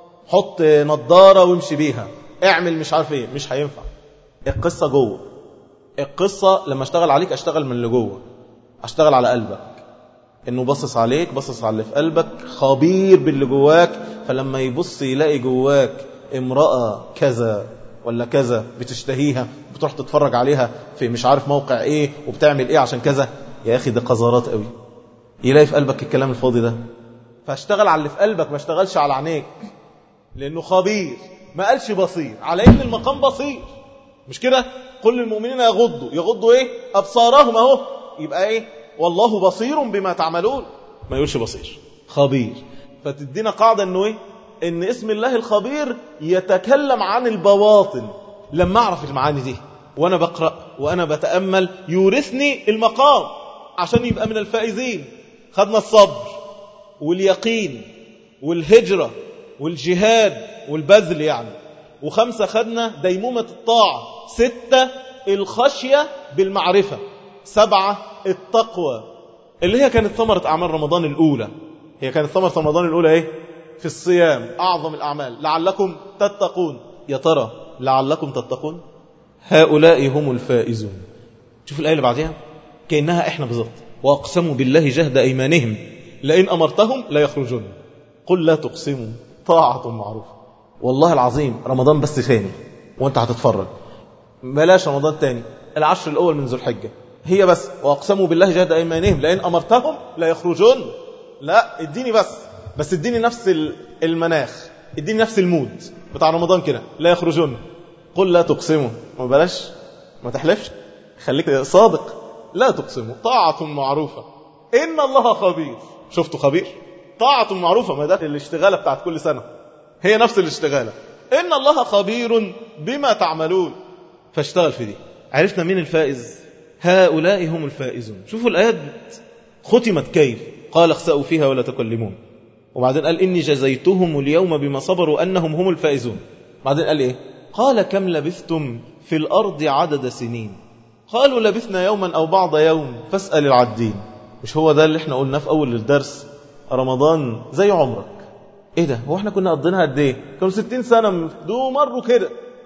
حط نظارة وامشي بيها، اعمل مش عارف ايه، مش هينفع. القصة جوه. القصة لما اشتغل عليك اشتغل من اللي جوه، اشتغل على قلبك، انه بصص عليك، بصص على اللي في قلبك، خبير باللي جواك. فلما يبص يلاقي جواك امرأة كذا ولا كذا بتشتهيها، بتروح تتفرج عليها في مش عارف موقع ايه وبتعمل ايه عشان كذا، يا اخي ده قذارات قوي. يلاقي في قلبك الكلام الفاضي ده، فاشتغل على اللي في قلبك، ما اشتغلش على عينيك، لانه خبير. ما قالش بصير، على ان المقام بصير، مش كده؟ قل للمؤمنين يغضوا، يغضوا ايه؟ ابصارهم اهو، يبقى ايه؟ والله بصير بما تعملون. ما يقولش بصير، خبير. فتدينا قاعدة انه ايه؟ ان اسم الله الخبير يتكلم عن البواطن. لما اعرف المعاني دي وانا بقرأ وانا بتأمل يورثني المقام عشان يبقى من الفائزين. خدنا الصبر واليقين والهجرة والجهاد والبذل يعني. وخمسة خدنا ديمومة الطاعة. ستة الخشية بالمعرفة. سبعة التقوى اللي هي كانت ثمرة أعمال رمضان الأولى. هي كانت ثمرة رمضان الأولى ايه؟ في الصيام، أعظم الأعمال، لعلكم تتقون. يا ترى لعلكم تتقون؟ هؤلاء هم الفائزون. شوف الآية اللي بعدها كأنها إحنا بالضبط. وأقسموا بالله جهد أيمانهم لئن أمرتهم لا يخرجون قل لا تقسموا طاعة معروفة. والله العظيم رمضان بس ثاني وانت هتتفرج، بلاش رمضان تاني، العشر الأول من ذو الحجة هي بس. وأقسموا بالله جهد أيمانهم لئن أمرتهم لا يخرجون. لا اديني بس بس اديني نفس المناخ، اديني نفس المود بتاع رمضان كده، لا يخرجون. قل لا تقسموا، ما بلاش، ما تحلفش، خليك صادق. لا تقسموا طاعة معروفة إن الله خبير. شفتوا خبير؟ طاعة معروفة، ما ده الاشتغالة بتاعت كل سنة، هي نفس الاشتغالة. إن الله خبير بما تعملون. فاشتغل في دي. عرفنا مين الفائز؟ هؤلاء هم الفائزون. شوفوا الآيات ختمت كيف؟ قال اخسأوا فيها ولا تكلمون. وبعدين قال إني جزيتهم اليوم بما صبروا أنهم هم الفائزون. بعدين قال إيه؟ قال كم لبثتم في الأرض عدد سنين قالوا لبثنا يوما أو بعض يوم فاسأل العدين. مش هو ده اللي احنا قلناه في أول الدرس؟ رمضان زي عمرك. ايه ده؟ هو احنا كنا قضيناها قد ايه؟ كانوا ستين سنة دو مروا كده.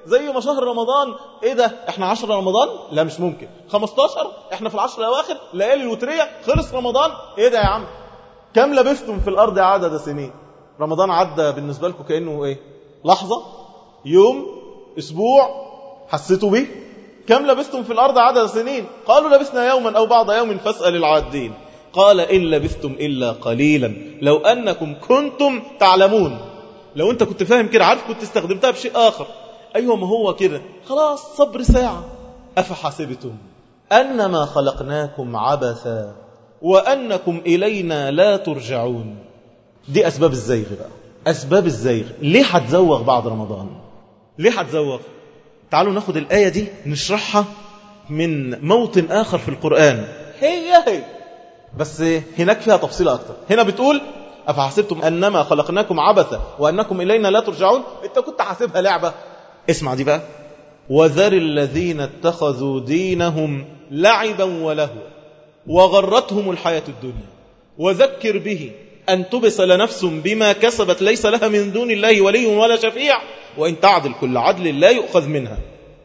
زي ما شهر رمضان. ايه ده احنا عشر رمضان؟ لا مش ممكن. خمستاشر احنا في العشر الاواخر، ليالي الوترية، خلص رمضان. ايه ده يا عم؟ كم لبثتم في الارض عدد سنين؟ رمضان عدى بالنسبة لكم كأنه ايه؟ لحظة، يوم، اسبوع، حسيتوا بيه؟ كم لبثتم في الارض عدد سنين؟ قالوا لبثنا يوما او بعض يوم فاسأل العادين. قال إن لبثتم إلا قليلا لو أنكم كنتم تعلمون. لو أنت كنت فاهم كده، عارف، كنت استخدمتها بشيء آخر. أيوة ما هو كده، خلاص صبر ساعة. أفحسبتم أنما خلقناكم عبثا وأنكم إلينا لا ترجعون. دي أسباب الزيغ بقى. أسباب الزيغ ليه هتزوغ بعد رمضان؟ ليه هتزوغ؟ تعالوا ناخد الآية دي نشرحها من موطن آخر في القرآن. هي هي بس هناك فيها تفصيل أكتر. هنا بتقول أفحسبتم أنما خلقناكم عبثا وأنكم إلينا لا ترجعون. أنت كنت حاسبها لعبة. اسمع دي بقى. وذر الذين اتخذوا دينهم لعبا ولهوا وغرتهم الحياة الدنيا وذكر به أن تبصل نفس بما كسبت ليس لها من دون الله ولي ولا شفيع وإن تعدل كل عدل لا يؤخذ منها.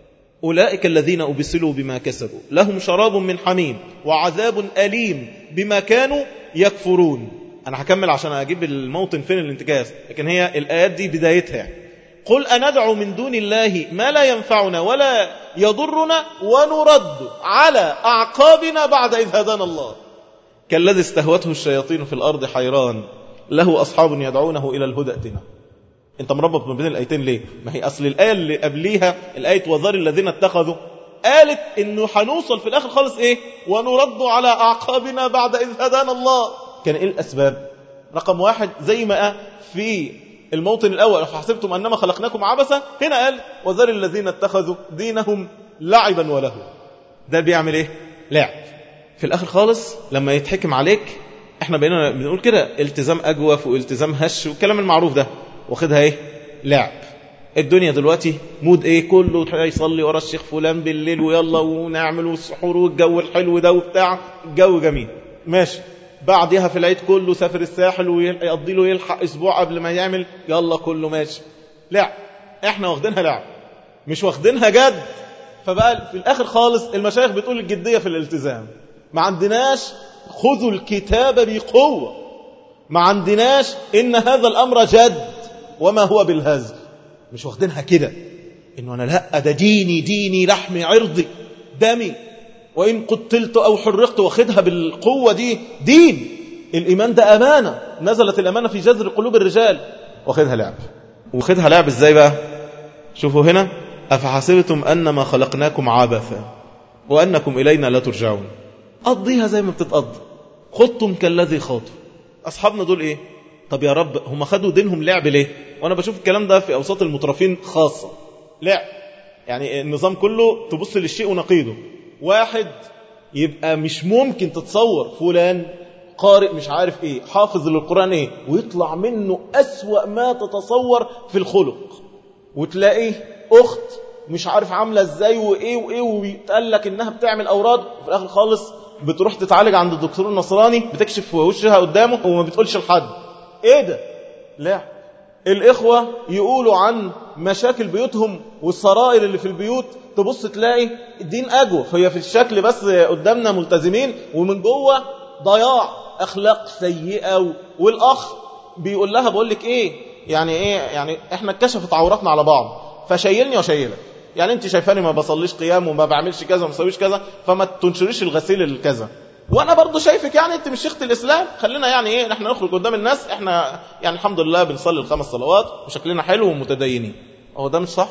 أولئك الذين أبصلوا بما كسبوا لهم شراب من حميم وعذاب أليم بما كانوا يكفرون. أنا هكمل عشان أجيب الموطن فين الانتكاس، لكن هي الآيات دي بدايتها. قل أندعو من دون الله ما لا ينفعنا ولا يضرنا ونرد على أعقابنا بعد إذ هدانا الله كالذي استهوته الشياطين في الأرض حيران له أصحاب يدعونه إلى الهدى ائتنا. انت مربط ما بين الايتين ليه؟ ما هي اصل الايه اللي قبليها الايه وذر الذين اتخذوا قالت انه هنوصل في الاخر خالص ايه؟ ونرد على اعقابنا بعد اذ هدانا الله. كان ايه الاسباب؟ رقم واحد زي ما في الموطن الاول فحسبتم انما خلقناكم عبثا، هنا قال وذر الذين اتخذوا دينهم لعبا ولهوا. ده بيعمل ايه؟ لعب. في الاخر خالص لما يتحكم عليك، احنا بقينا بنقول كده التزام اجوف والتزام هش والكلام المعروف ده، واخدها ايه؟ لعب. الدنيا دلوقتي مود ايه؟ كله يصلي ورا الشيخ فلان بالليل ويلا ونعمل والسحور والجو الحلو ده وبتاع، الجو جميل ماشي. بعدها في العيد كله سافر الساحل ويقضي له يلحق اسبوع قبل ما يعمل، يلا كله ماشي لعب. احنا واخدينها لعب مش واخدينها جد. فبقى في الاخر خالص المشايخ بتقول الجدية في الالتزام. ما عندناش خذوا الكتاب بقوة، ما عندناش إن هذا الأمر جد وما هو بالهزل. مش واخدينها كده إنه أنا لا، ده ديني ديني لحمي عرضي دمي وإن قتلت أو حرقت، واخدها بالقوة دي. دين الإيمان ده أمانة، نزلت الأمانة في جذر قلوب الرجال. واخدها لعب. واخدها لعب إزاي بقى؟ شوفوا هنا أفحسبتم أنما خلقناكم عبثا وأنكم إلينا لا ترجعون. قضيها زي ما بتتقضى. خضتم كالذي خاضوا. أصحابنا دول إيه؟ طب يا رب هم خدوا دينهم لعب ليه؟ وأنا بشوف الكلام ده في أوساط المترفين خاصة. لعب يعني النظام كله تبص للشيء ونقيده. واحد يبقى مش ممكن تتصور فلان قارئ مش عارف إيه، حافظ للقرآن إيه، ويطلع منه أسوأ ما تتصور في الخلق. وتلاقيه أخت مش عارف عاملة إزاي وإيه وإيه، ويتقال لك إنها بتعمل أوراد، وفي الآخر خالص بتروح تتعالج عند الدكتور النصراني بتكشف وشها قدامه وما بتقولش لحد. ايه ده؟ لا. الاخوة يقولوا عن مشاكل بيوتهم والسرائر اللي في البيوت، تبص تلاقي الدين اجوف، هي في الشكل بس قدامنا ملتزمين ومن جوه ضياع، اخلاق سيئة. والاخ بيقول لها بقول لك ايه يعني ايه يعني احنا اتكشفت عوراتنا على بعض فشيلني وشيلك، يعني انت شايفاني ما بصليش قيام وما بعملش كذا وما بسويش كذا فما تنشريش الغسيل الكذا، وانا برضو شايفك يعني انت مش شيخة الاسلام، خلينا يعني ايه احنا نخرج قدام الناس احنا يعني الحمد لله بنصلي الخمس صلوات وشكلنا حلو ومتدينين. هو ده مش صح؟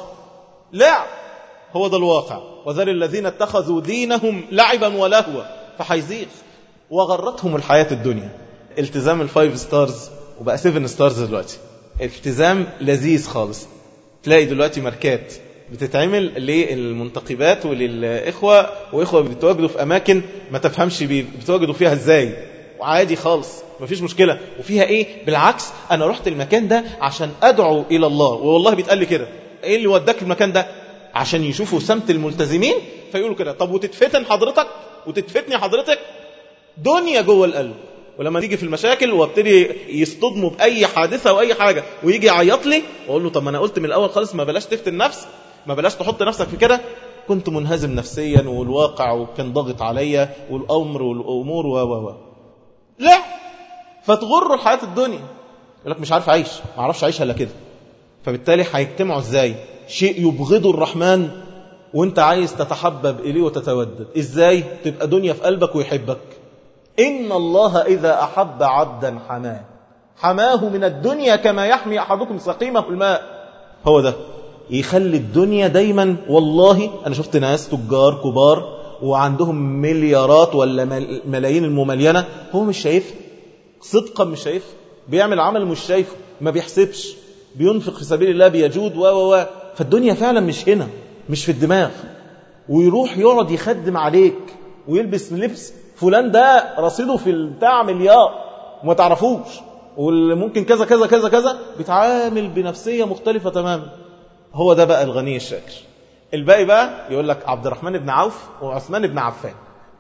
لا، هو ده الواقع. وذر الذين اتخذوا دينهم لعبا ولهوا فحيزيغ وغرتهم الحياة الدنيا. التزام الفايف ستارز وبقى سيفن ستارز دلوقتي، التزام لذيذ خالص. تلاقي دلوقتي ماركات بتتعمل للمنتقبات وللإخوة، وإخوة بتواجدوا في أماكن ما تفهمش بتواجدوا فيها إزاي، وعادي خالص مفيش مشكلة. وفيها إيه؟ بالعكس أنا رحت المكان ده عشان أدعو إلى الله، والله بيتقال لي كده. إيه اللي وداك المكان ده؟ عشان يشوفوا سمت الملتزمين فيقولوا كده. طب وتتفتن حضرتك وتتفتني حضرتك؟ دنيا جوه القلب. ولما تيجي في المشاكل وابتدي يصطدموا بأي حادثة وأي حاجة ويجي يعيط لي وأقول له طب ما أنا قلت من الأول خالص ما بلاش تفتن نفس. ما بلاش تحط نفسك في كده، كنت منهزم نفسيا والواقع وكان ضاغط عليا والأمر والأمور و و و لا، فتغر الحياة الدنيا، يقول لك مش عارف أعيش، ما عارفش أعيش إلا كده. فبالتالي هيجتمعوا إزاي؟ شيء يبغضه الرحمن وانت عايز تتحبب إليه وتتودد. إزاي؟ تبقى دنيا في قلبك ويحبك. إن الله إذا أحب عبدا حماه حماه من الدنيا كما يحمي أحدكم سقيمه الماء. هو ده يخلي الدنيا دايما. والله أنا شفت ناس تجار كبار وعندهم مليارات ولا ملايين المملينة، هو مش شايفها صدقا، مش شايفها، بيعمل عمل مش شايفه، ما بيحسبش، بينفق في سبيل الله، بيجود و و و فالدنيا فعلا مش هنا، مش في الدماغ. ويروح يقعد يخدم عليك ويلبس لبس فلان ده رصيده في البتاع مليار وما تعرفوش، وممكن كذا كذا كذا كذا، بيتعامل بنفسية مختلفة تماما. هو ده بقى الغني الشاكر. الباقي بقى يقول لك عبد الرحمن بن عوف وعثمان بن عفان،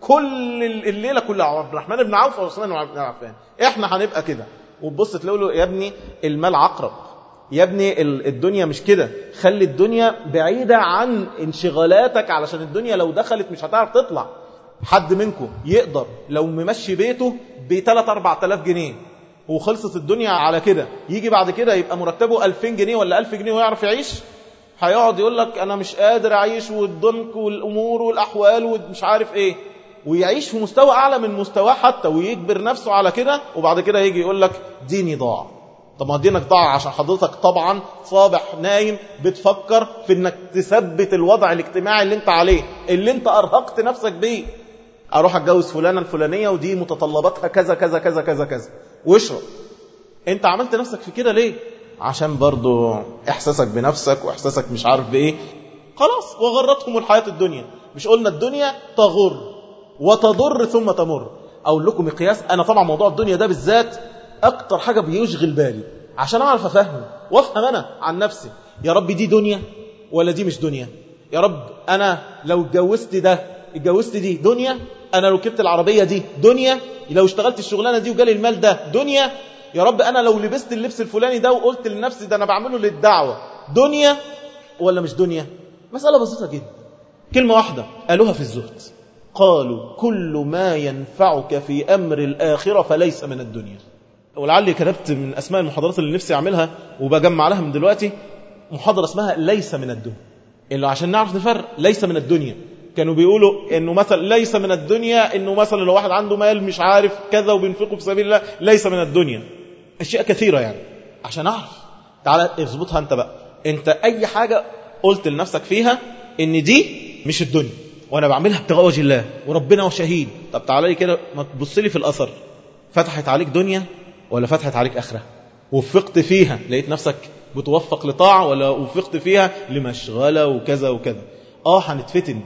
كل الليلة كلها عبد الرحمن بن عوف وعثمان بن عفان، احنا هنبقى كده. وتبص تلاقوا له يا ابني المال عقرب، يا ابني الدنيا مش كده، خلي الدنيا بعيدة عن انشغالاتك، علشان الدنيا لو دخلت مش هتعرف تطلع. حد منكم يقدر لو ممشي بيته بثلاث أربع تلاف جنيه وخلصت الدنيا على كده، يجي بعد كده يبقى مرتبه ألفين جنيه ولا ألف جنيه ويعرف يعيش؟ هيقعد يقول لك أنا مش قادر أعيش، والضنك والأمور والأحوال ومش عارف إيه، ويعيش في مستوى أعلى من مستواه حتى، ويجبر نفسه على كده، وبعد كده يجي يقول لك ديني ضاع. طب ما دينك ضاع عشان حضرتك طبعا صابح نايم بتفكر في انك تثبت الوضع الاجتماعي اللي انت عليه، اللي انت أرهقت نفسك بيه. أروح أتجوز فلانة الفلانية ودي متطلباتها كذا كذا كذا كذا كذا، واشرب. انت عملت نفسك في كده ليه؟ عشان برضو إحساسك بنفسك وإحساسك مش عارف بإيه. خلاص، وغرتهم الحياة الدنيا. مش قلنا الدنيا تغر وتضر ثم تمر؟ أقول لكم مقياس. أنا طبعا موضوع الدنيا ده بالذات أكتر حاجة بيشغل بالي، عشان أعرف أفهم وأفهم أنا عن نفسي. يا رب دي دنيا ولا دي مش دنيا؟ يا رب أنا لو اتجوزت ده اتجوزت دي دنيا؟ أنا لو كبت العربية دي دنيا؟ لو اشتغلت الشغلانة دي وجالي المال ده دنيا؟ يا رب أنا لو لبست اللبس الفلاني ده وقلت لنفسي ده أنا بعمله للدعوة دنيا ولا مش دنيا؟ مسألة بسيطة جدا، كلمة واحدة قالوها في الزهد، قالوا كل ما ينفعك في أمر الآخرة فليس من الدنيا. ولعلي كتبت من أسماء المحاضرات اللي نفسي أعملها وبجمع لها من دلوقتي محاضرة اسمها ليس من الدنيا، إلا عشان نعرف نفرق ليس من الدنيا. كانوا بيقولوا إنه مثلا ليس من الدنيا إنه مثلا لو واحد عنده مال مش عارف كذا وبينفقه في سبيل الله ليس من الدنيا. أشياء كثيرة يعني عشان أعرف. تعالى اضبطها أنت بقى. أنت أي حاجة قلت لنفسك فيها إن دي مش الدنيا وأنا بعملها ابتغاء وجه الله وربنا وشهيد، طب تعالى لي كده ما تبص لي في الأثر، فتحت عليك دنيا ولا فتحت عليك آخرة؟ وفقت فيها لقيت نفسك بتوفق لطاعة ولا وفقت فيها لمشغلة وكذا وكذا؟ آه هنتفتن،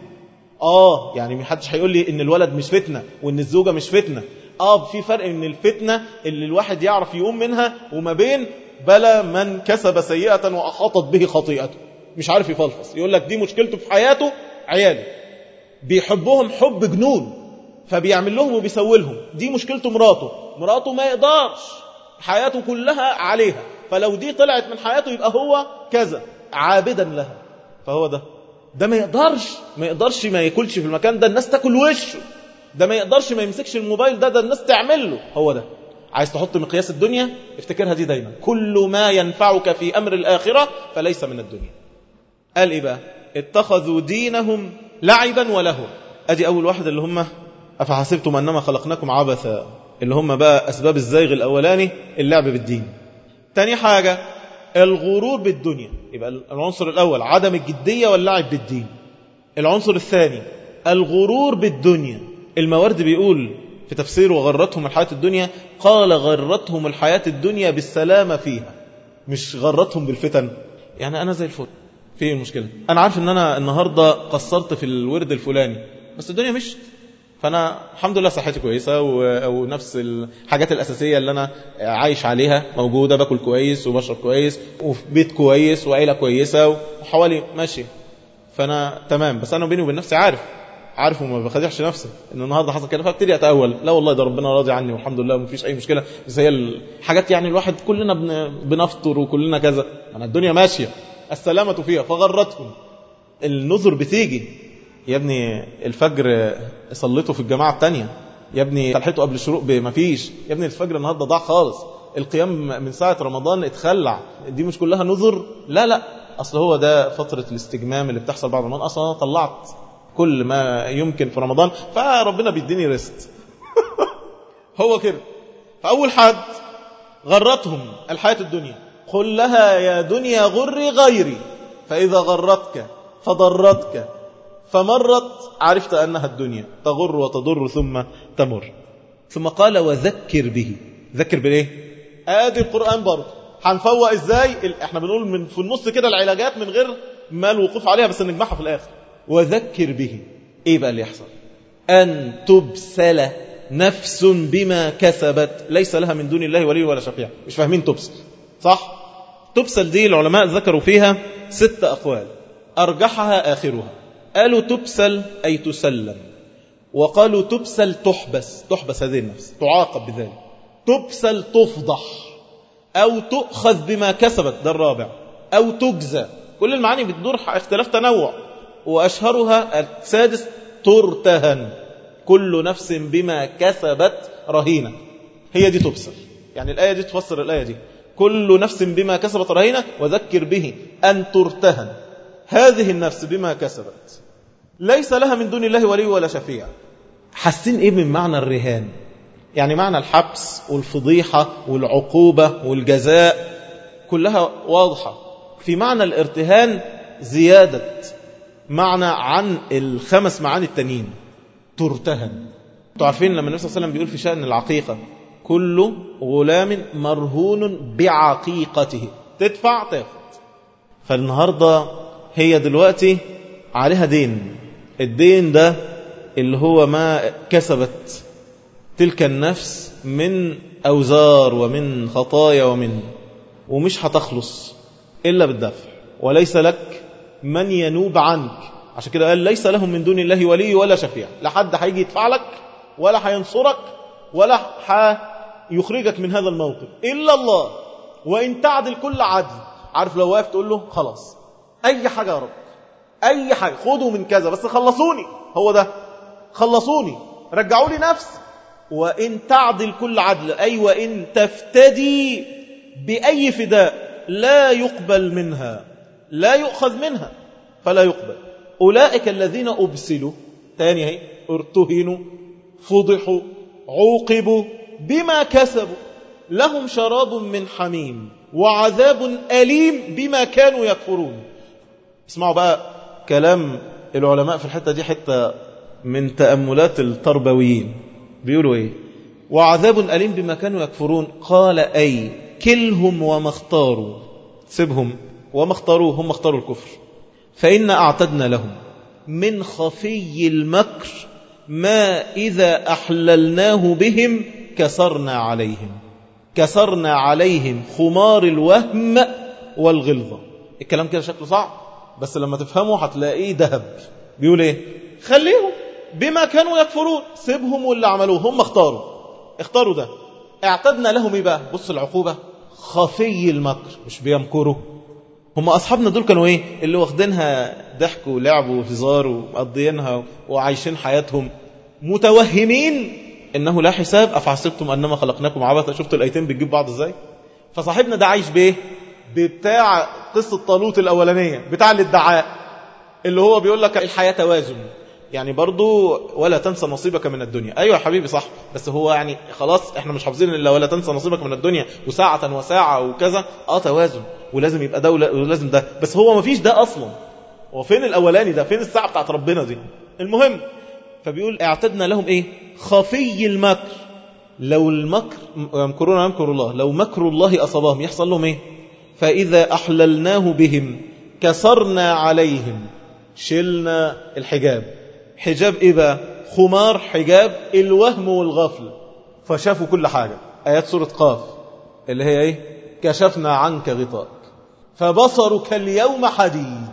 آه يعني محدش هيقول لي إن الولد مش فتنة وإن الزوجة مش فتنة. آه في فرق من الفتنة اللي الواحد يعرف يقوم منها وما بين بلا من كسب سيئة وأحاطت به خطيئته مش عارف يفلفص. يقول لك دي مشكلته في حياته عياله، بيحبهم حب جنون فبيعمل لهم وبيسوي لهم. دي مشكلته مراته، مراته ما يقدرش، حياته كلها عليها، فلو دي طلعت من حياته يبقى هو كذا عابدا لها. فهو ده ده ما يقدرش ما يقدرش ما ياكلش في المكان ده الناس تاكل وشه، ده ما يقدرش ما يمسكش الموبايل ده ده الناس تعمل له. هو ده. عايز تحط مقياس الدنيا افتكرها دي دايما، كل ما ينفعك في أمر الآخرة فليس من الدنيا. قال إيه بقى؟ اتخذوا دينهم لعبا ولهوا. أدي أول واحد اللي هم أفحسبتم أنما خلقناكم عبثا، اللي هم بقى أسباب الزيغ الأولاني اللعب بالدين. تاني حاجة الغرور بالدنيا، يبقى العنصر الأول عدم الجدية واللعب بالدين. العنصر الثاني الغرور بالدنيا. الموارد بيقول في تفسير وغرتهم الحياة الدنيا، قال غرتهم الحياة الدنيا بالسلامة فيها، مش غرتهم بالفتن. يعني أنا زي الفل، في المشكلة أنا عارف أن أنا النهاردة قصرت في الورد الفلاني بس الدنيا مش، فأنا الحمد لله صحتي كويسة ونفس الحاجات الأساسية اللي أنا عايش عليها موجودة، باكل كويس وبشرب كويس وفي بيت كويس وعيلة كويسة وحوالي ماشي، فأنا تمام. بس أنا بيني وبين نفسي عارف عارف وما بخدعش نفسي إن النهاردة حصل كده، فابتدي أتأول لا والله ده ربنا راضي عني والحمد لله ومفيش أي مشكلة. بس هي الحاجات يعني الواحد كلنا بنفطر وكلنا كذا، أنا الدنيا ماشية السلامة فيها. فغرتهم النذر بتيجي، يا ابني الفجر صليته في الجماعة التانية، يا ابني تلحيته قبل الشروق ما فيش، يا ابني الفجر النهاردة ضاع خالص، القيام من ساعة رمضان اتخلع، دي مش كلها نذر؟ لا لا، أصل هو ده فترة الاستجمام اللي بتحصل بعد رمضان، أصلا أنا طلعت كل ما يمكن في رمضان فربنا بيديني رست. هو كده. فأول حد غرتهم الحياة الدنيا، قل لها يا دنيا غري غيري، فإذا غرتك فضرتك فمرت عرفت أنها الدنيا تغر وتضر ثم تمر. ثم قال وذكر به. ذكر بالإيه؟ آدي القرآن برضه هنفوق إزاي؟ احنا بنقول من في النص كده العلاجات من غير ما الوقوف عليها، بس نجمعها في الآخر. وذكر به. إيه بقى اللي يحصل؟ أن تبسل نفس بما كسبت ليس لها من دون الله ولي ولا شفيع. مش فاهمين تبسل صح؟ تبسل دي العلماء ذكروا فيها ست أقوال، أرجحها آخرها. قالوا تبسل أي تسلم، وقالوا تبسل تحبس، تحبس هذه النفس تعاقب بذلك، تبسل تفضح، أو تؤخذ بما كسبت، ده الرابع، أو تجزى. كل المعاني بتدور اختلاف تنوع، وأشهرها السادس ترتهن، كل نفس بما كسبت رهينة. هي دي تبسل، يعني الآية دي تفسر الآية دي، كل نفس بما كسبت رهينة، وذكر به أن ترتهن هذه النفس بما كسبت ليس لها من دون الله ولي ولا شفيع. حاسين إيه من معنى الرهان؟ يعني معنى الحبس والفضيحة والعقوبة والجزاء كلها واضحة. في معنى الارتهان زيادة معنى عن الخمس معاني التانيين. ترتهن، تعرفين لما النبي صلى الله عليه وسلم بيقول في شأن العقيقة كل غلام مرهون بعقيقته، تدفع تاخد. فالنهاردة هي دلوقتي عليها دين، الدين ده اللي هو ما كسبت تلك النفس من أوزار ومن خطايا ومن، ومش هتخلص إلا بالدفع، وليس لك من ينوب عنك. عشان كده قال ليس لهم من دون الله ولي ولا شفيع، لا حد هيجي يدفع لك ولا هينصرك ولا هيخرجك من هذا الموقف إلا الله. وإن تعدل كل عدل، عارف لو واقف تقول له خلاص أي حاجة يا رب، أي حاجة خدوا من كذا بس خلصوني، هو ده خلصوني رجعوا لي نفس. وإن تعدل كل عدل أي وإن تفتدي بأي فداء لا يقبل منها، لا يؤخذ منها فلا يقبل. أولئك الذين أبسلوا، تاني هي ارتهنوا فضحوا عوقبوا بما كسبوا لهم شراب من حميم وعذاب أليم بما كانوا يكفرون. اسمعوا بقى كلام العلماء في الحتة دي، حتة من تأملات التربويين. بيقولوا ايه؟ وعذاب أليم بما كانوا يكفرون. قال أي كلهم وما اختاروا، سيبهم وما اختاروا، هم اختاروا الكفر. فإن أعتدنا لهم من خفي المكر ما إذا أحللناه بهم كسرنا عليهم، كسرنا عليهم خمار الوهم والغلظة. الكلام كده شكله صعب، بس لما تفهمه هتلاقيه ذهب. بيقول ايه؟ خليهم بما كانوا يكفرون، سيبهم واللي عملوه، هم اختاروا اختاروا ده. اعتدنا لهم ايه بقى؟ بص العقوبة، خفي المكر، مش بيمكروا. هم أصحابنا دول كانوا ايه؟ اللي واخدينها ضحك ولعب وهزار ومقضيينها وعايشين حياتهم متوهمين انه لا حساب، افحسبتم انما خلقناكم عبثا. شفتوا الايتين بتجيب بعض ازاي؟ فصاحبنا ده عايش بايه؟ بتاع قصة طالوت الاولانية، بتاع الادعاء، اللي هو بيقول لك الحياة توازن، يعني برضو ولا تنسى نصيبك من الدنيا. ايوه يا حبيبي صح، بس هو يعني خلاص احنا مش حافظين الا ولا تنسى نصيبك من الدنيا وساعة وساعة وكذا. اه توازن، ولازم يبقى ده ولازم ده، بس هو ما فيش ده اصلا. وفين الاولاني ده؟ فين الساعة بتاعت ربنا دي؟ المهم، فبيقول اعتدنا لهم ايه؟ خفي المكر. لو المكر يمكرون يمكر الله، لو مكر الله اصابهم يحصل لهم ايه؟ فاذا احللناه بهم كسرنا عليهم، شلنا الحجاب. حجاب ايه بقى؟ خمار، حجاب الوهم والغفل، فشافوا كل حاجة. آيات سورة قاف اللي هي ايه؟ كشفنا عنك غطاءك فبصرك اليوم حديد.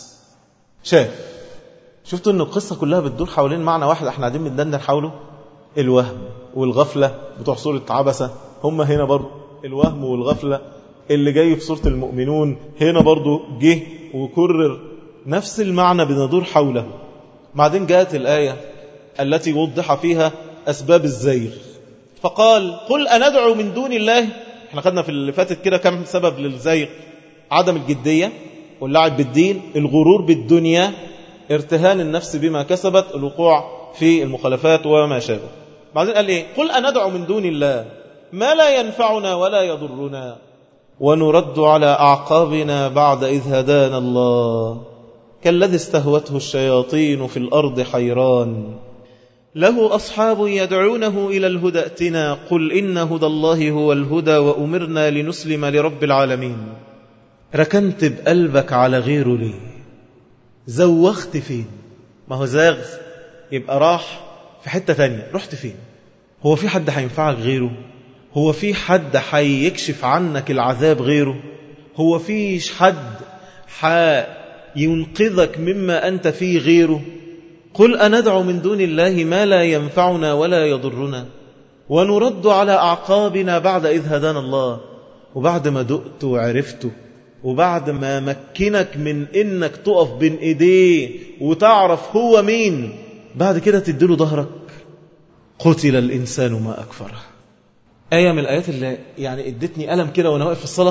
شاف. شفتوا ان القصة كلها بتدور حوالين معنى واحد احنا قاعدين بندندن حوله؟ الوهم والغفلة بتوع سورة عبسة هم هنا برضو. الوهم والغفلة اللي جاي في سورة المؤمنون هنا برضو جه وكرر نفس المعنى بندور حوله. بعدين جاءت الآية التي وضح فيها أسباب الزيغ، فقال قل أندعو من دون الله. احنا خدنا في اللي فاتت كده كم سبب للزيغ: عدم الجدية واللعب بالدين، الغرور بالدنيا، ارتهان النفس بما كسبت، الوقوع في المخالفات وما شابه. بعدين قال ايه؟ قل أندعو من دون الله ما لا ينفعنا ولا يضرنا ونرد على أعقابنا بعد إذ هدانا الله كالذي استهوته الشياطين في الأرض حيران له أصحاب يدعونه إلى الهدى ائتنا قل إن هدى الله هو الهدى وأمرنا لنسلم لرب العالمين. ركنت بقلبك على غيره ليه؟ زوخت فين؟ ما هو زاغ يبقى راح في حتة تانية. رحت فين؟ هو في حد هينفعك غيره؟ هو في حد هيكشف عنك العذاب غيره؟ هو فيش حد هينقذك مما أنت فيه غيره؟ قل أندعو من دون الله ما لا ينفعنا ولا يضرنا ونرد على أعقابنا بعد إذ هدانا الله. وبعد ما دقت وعرفته وبعد ما مكنك من إنك تقف بين إيديه وتعرف هو مين، بعد كده تديله ظهرك. قتل الإنسان ما أكفره. آية من الآيات اللي يعني ادتني ألم كده وأنا واقف في الصلاة.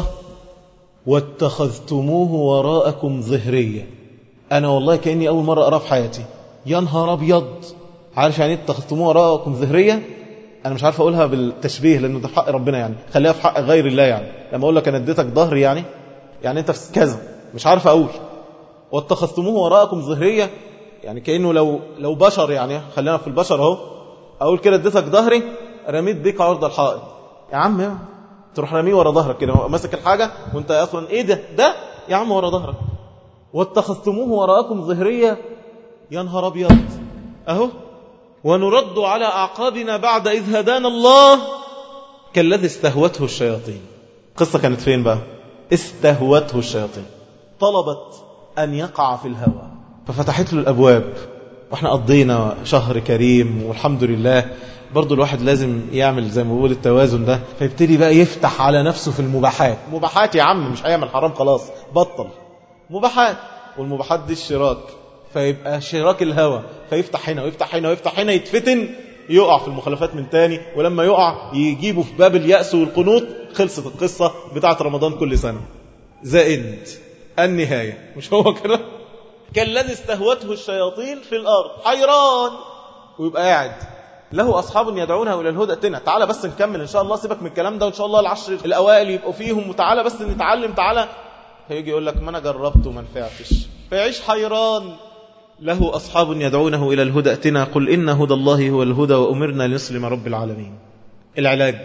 واتخذتموه وراءكم ظهريا. أنا والله كأني أول مرة أراه في حياتي. يا نهار أبيض. عارف يعني اتخذتموه وراءكم ظهريا؟ أنا مش عارف أقولها بالتشبيه لأنه ده في حق ربنا، يعني خليها في حق غير الله. يعني لما أقول لك أنا اديتك ظهري يعني يعني أنت في كذا، مش عارف أقول. واتخذتموه وراءكم ظهريا يعني كأنه لو لو بشر، يعني خلينا في البشر أهو، أقول كده اديتك ظهري رميت بيك عرض الحائط. يا عم تروح رميه ورا ظهرك كده، ماسك الحاجة وانت أصلا إيه ده ده يا عم ورا ظهرك. واتخذتموه وراءكم ظهريا. يا نهار أبيض. أهو ونرد على أعقابنا بعد إذ هدانا الله كالذي استهوته الشياطين. قصة كانت فين بقى؟ استهوته الشياطين، طلبت أن يقع في الهوى ففتحت له الأبواب. وإحنا قضينا شهر كريم والحمد لله. برضو الواحد لازم يعمل زي ما بقول التوازن ده، فيبتدي بقى يفتح على نفسه في المباحات. مباحات يا عم، مش هيعمل حرام خلاص بطل مباحات. والمباحات دي الشراك، فيبقى شراك الهوى، فيفتح هنا ويفتح هنا ويفتح هنا، يتفتن يقع في المخالفات من تاني. ولما يقع يجيبه في باب اليأس والقنوط. خلصت القصة بتاعت رمضان كل سنة. زائد النهاية، مش هو كده؟ كالذي استهوته الشياطين في الأرض حيران. ويبقى قاعد له أصحاب يدعونه إلى الهدى ائتنا. تعالى بس نكمل إن شاء الله، سيبك من الكلام ده وإن شاء الله العشر الأوائل يبقوا فيهم، وتعالى بس نتعلم. تعالى هيجي يقول لك ما أنا جربت وما نفعتش، فيعيش حيران. له أصحاب يدعونه إلى الهدى ائتنا قل إن هدى الله هو الهدى وأمرنا لنسلم رب العالمين. العلاج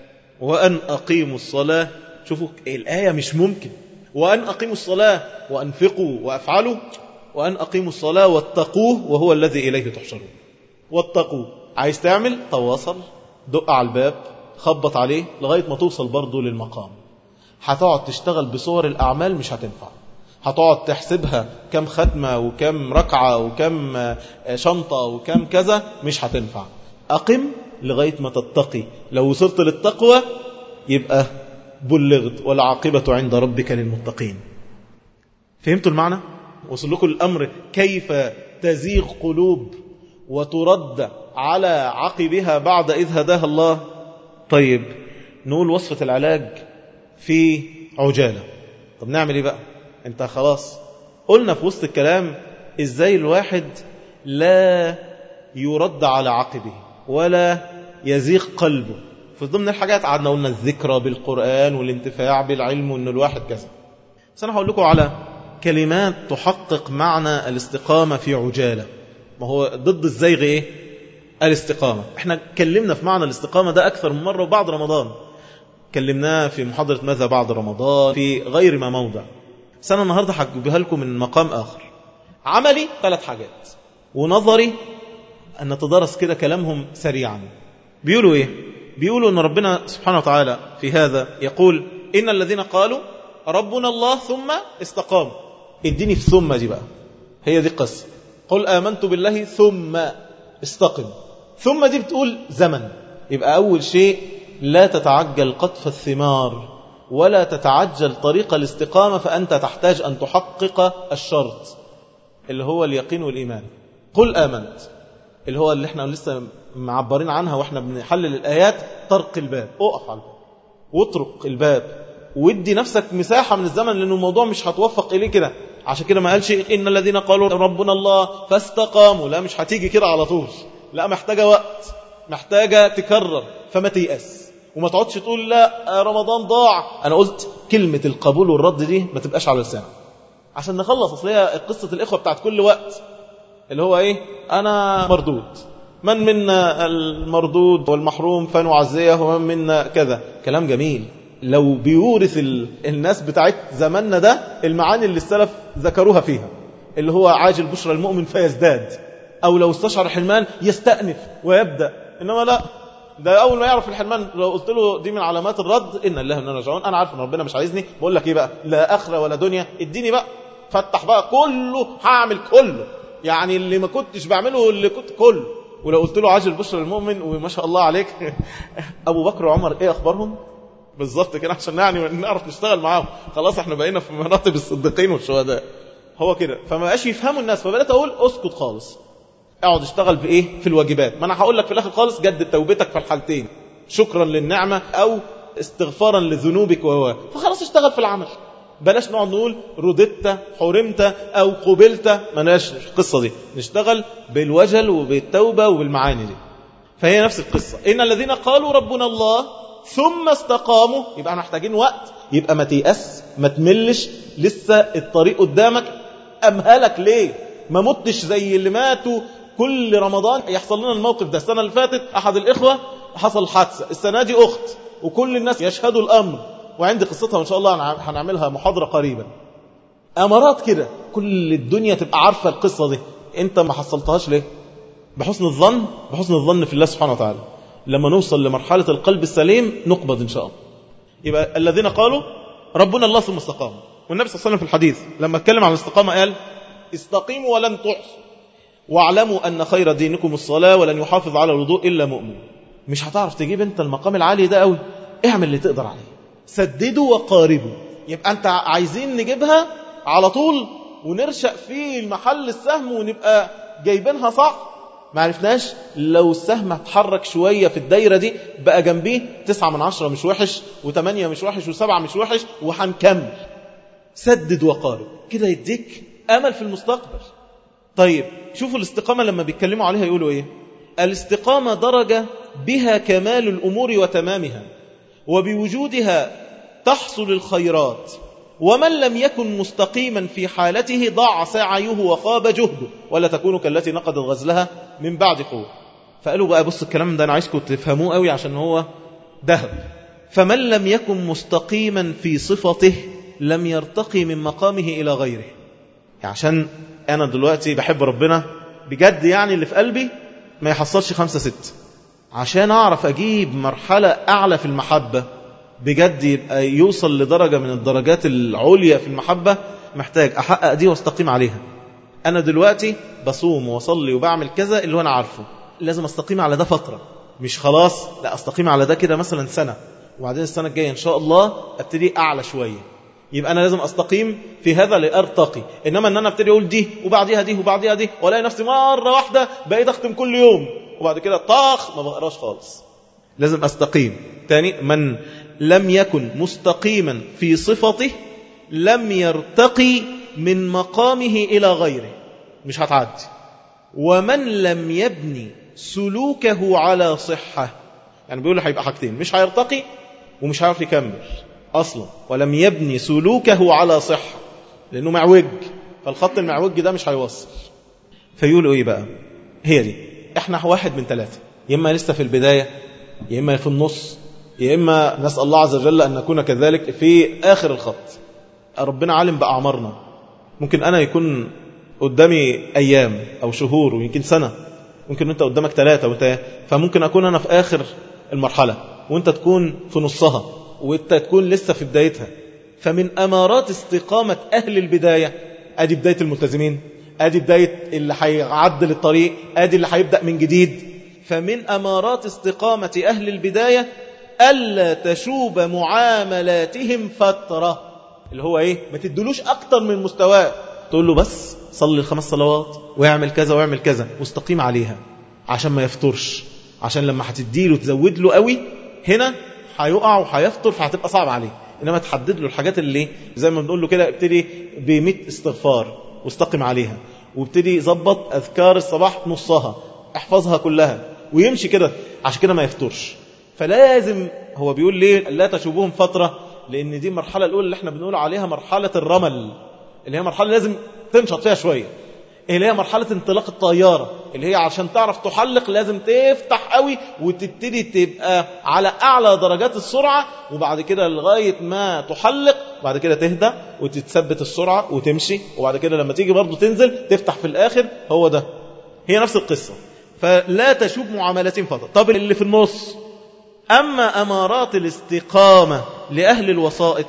وأن أقيموا الصلاة. شوفوا الآية مش ممكن. وأن أقيموا الصلاة وأنفقوا وأفعلوا، وأن أقيموا الصلاة واتقوه وهو الذي إليه تحشرون. واتقوا، عايز تعمل تواصل، دق على الباب، خبط عليه لغاية ما توصل برضو للمقام. هتقعد تشتغل بصور الأعمال مش هتنفع. هتقعد تحسبها كم ختمة وكم ركعة وكم شنطة وكم كذا، مش هتنفع. أقم لغاية ما تتقي. لو وصلت للتقوى يبقى بلغت، والعاقبة عند ربك للمتقين. فهمتوا المعنى؟ وصل لكم الأمر كيف تزيغ قلوب وترد على عقبها بعد إذ هداها الله. طيب نقول وصفة العلاج في عجالة. طب نعمل إيه بقى؟ انت خلاص قلنا في وسط الكلام ازاي الواحد لا يرد على عقبه ولا يزيغ قلبه. في ضمن الحاجات قعدنا قلنا الذكرى بالقرآن والانتفاع بالعلم وان الواحد كذا. بس انا هقول لكم على كلمات تحقق معنى الاستقامة في عجالة. ما هو ضد الزيغ ايه؟ الاستقامة. احنا كلمنا في معنى الاستقامة ده اكثر من مرة، وبعد رمضان كلمناه في محاضرة ماذا بعد رمضان في غير ما موضع. سنة النهاردة هجيبها لكم من مقام آخر. عملي ثلاث حاجات، ونظري أن نتدرس كده كلامهم سريعا. بيقولوا إيه؟ بيقولوا أن ربنا سبحانه وتعالى في هذا يقول إن الذين قالوا ربنا الله ثم استقاموا. اديني في ثم دي بقى، هي دي قصة. قل آمنت بالله ثم استقم. ثم دي بتقول زمن. يبقى أول شيء لا تتعجل قطف الثمار ولا تتعجل طريق الاستقامة، فأنت تحتاج أن تحقق الشرط. اللي هو اليقين والإيمان. قل آمنت اللي هو اللي احنا لسه معبرين عنها واحنا بنحلل الآيات. طرق الباب، اقف على الباب واطرق الباب وادي نفسك مساحة من الزمن، لأنه الموضوع مش هتوفق إليه كده. عشان كده ما قالش إن الذين قالوا ربنا الله فاستقاموا، لا مش هتيجي كده على طول، لا محتاجة وقت، محتاجة تكرر. فما تيأس وما تقعدش تقول لا رمضان ضاع. أنا قلت كلمة القبول والرد دي ما تبقاش على لسانك عشان نخلص. أصل هي قصة الإخوة بتاعت كل وقت اللي هو إيه، أنا مردود، من منا المردود والمحروم فنعزيه ومن منا كذا. كلام جميل لو بيورث الناس بتاعت زماننا ده المعاني اللي السلف ذكروها فيها، اللي هو عاجل بشرى المؤمن فيزداد، أو لو استشعر الحرمان يستأنف ويبدأ. إنما لا، ده أول ما يعرف الحرمان لو قلت له دي من علامات الرد إن الله إننا راجعون، أنا عارف إن ربنا مش عايزني، بقول لك إيه بقى، لا آخرة ولا دنيا، اديني بقى، فتح بقى كله، هعمل كله، يعني اللي ما كنتش بعمله اللي كنت كله. ولو قلت له عاجل بشرى المؤمن وما شاء الله عليك أبو بكر وعمر إيه أخبارهم بالظبط كده، عشان يعني نعرف نشتغل معاهم. خلاص احنا بقينا في مناطب الصديقين والشهداء. هو كده، فما بقاش يفهموا الناس. فبدأت أقول اسكت خالص، اقعد اشتغل في ايه، في الواجبات. ما انا هقول لك في الاخر خالص جدد توبتك في الحالتين، شكرا للنعمة او استغفارا لذنوبك وهو. فخلاص اشتغل في العمل، بلاش نقعد نقول رددت حرمت او قبلت، مالناش القصة دي. نشتغل بالوجل وبالتوبة وبالمعاني دي. فهي نفس القصة، إن الذين قالوا ربنا الله ثم استقاموا. يبقى محتاجين وقت، يبقى ما تيأس، ما تملش، لسه الطريق قدامك. أمهلك ليه؟ ما متش زي اللي ماتوا كل رمضان. يحصل لنا الموقف ده. السنة اللي فاتت أحد الإخوة حصل حادثة، السنة دي أخت، وكل الناس يشهدوا الأمر، وعندي قصتها وإن شاء الله هنعملها محاضرة قريبا. أمارات كده كل الدنيا تبقى عارفة القصة دي، أنت ما حصلتهاش ليه؟ بحسن الظن، بحسن الظن في الله سبحانه وتعالى. لما نوصل لمرحلة القلب السليم نقبض إن شاء الله. يبقى الذين قالوا ربنا الله ثم استقاموا. والنبي صلى الله عليه وسلم في الحديث لما اتكلم عن الاستقامة قال استقيموا ولن تحصوا واعلموا أن خير دينكم الصلاة ولن يحافظ على الوضوء إلا مؤمن. مش هتعرف تجيب انت المقام العالي ده قوي، اعمل اللي تقدر عليه، سددوا وقاربوا. يبقى انت عايزين نجيبها على طول ونرشق في المحل السهم ونبقى جايبينها صح. ما عرفناش، لو السهم اتحرك شوية في الدايرة دي بقى جنبيه تسعة من عشرة مش وحش، وثمانية مش وحش، وسبعة مش وحش، وحنكمل. سدد وقارب كده يديك أمل في المستقبل. طيب شوفوا الاستقامة لما بيتكلموا عليها يقولوا ايه؟ الاستقامة درجة بها كمال الأمور وتمامها، وبوجودها تحصل الخيرات، ومن لم يكن مستقيما في حالته ضاع سعيه وخاب جهده، ولا تكون كالتي نقضت غزلها من بعد قوة. فقالوا بقى بص الكلام ده أنا عايزكم تفهموه قوي عشان هو ذهب. فمن لم يكن مستقيما في صفته لم يرتقي من مقامه إلى غيره. عشان أنا دلوقتي بحب ربنا بجد، يعني اللي في قلبي ما يحصلش خمسة ست، عشان أعرف أجيب مرحلة أعلى في المحبة بجد، يبقى يوصل لدرجة من الدرجات العليا في المحبة، محتاج أحقق دي واستقيم عليها. أنا دلوقتي بصوم وصلي وبعمل كذا اللي هو أنا عارفه، لازم أستقيم على ده فترة، مش خلاص لا أستقيم على ده كده مثلا سنة، وبعدين السنة الجاية إن شاء الله أبتدي أعلى شوية. يبقى أنا لازم أستقيم في هذا لأرتقي. إنما أن أنا أبتدي أقول دي وبعديها دي وبعديها دي، ولاقي نفسي مرة واحدة بقيت أختم كل يوم، وبعد كده طاخ ما بقراش خالص. لازم أستقيم. تاني، من لم يكن مستقيما في صفته لم يرتقي من مقامه إلى غيره، مش هتعدي. ومن لم يبني سلوكه على صحة، يعني بيقول هيبقى حاجتين، مش هيرتقي ومش هيعرف يكمل أصلا. ولم يبني سلوكه على صحة لأنه معوج، فالخط المعوج ده مش هيوصل. فيقولوا إيه بقى؟ هي دي، إحنا واحد من ثلاثة، يا إما لسه في البداية، يا إما في النص، يا إما نسأل الله عز وجل أن نكون كذلك في آخر الخط. ربنا عالم بأعمارنا، ممكن أنا يكون قدامي أيام أو شهور ويمكن سنة، ممكن أنت قدامك ثلاثة وانت، فممكن أكون أنا في آخر المرحلة وانت تكون في نصها وانت تكون لسه في بدايتها. فمن أمارات استقامة أهل البداية، أدي بداية الملتزمين، أدي بداية اللي هيعدل الطريق، أدي اللي هيبدأ من جديد. فمن أمارات استقامة أهل البداية ألا تشوب معاملاتهم فترة، اللي هو إيه؟ ما تدلوش أكتر من مستواه، تقول له بس صلي الخمس صلوات ويعمل كذا ويعمل كذا واستقيم عليها عشان ما يفطرش، عشان لما هتديله تزود له قوي هنا هيقع وهيفطر فهتبقى صعب عليه. إنما تحدد له الحاجات اللي زي ما بنقول له كده، ابتدي بمئة استغفار واستقم عليها، وابتدي ظبط أذكار الصباح نصها احفظها كلها ويمشي كده، عشان كده ما يفطرش. فلازم هو بيقول ليه لا تشوبوهم فترة، لأن دي المرحلة الأولى اللي احنا بنقول عليها مرحلة الرمل، اللي هي مرحلة لازم تنشط فيها شوية، اللي هي مرحلة انطلاق الطيارة، اللي هي عشان تعرف تحلق لازم تفتح قوي وتبتدي تبقى على أعلى درجات السرعة، وبعد كده لغاية ما تحلق بعد كده تهدى وتتثبت السرعة وتمشي، وبعد كده لما تيجي برضو تنزل تفتح في الآخر. هو ده، هي نفس القصة. فلا تشوب معاملتين فترة. طب اللي في النص، أما أمارات الاستقامة لأهل الوسائط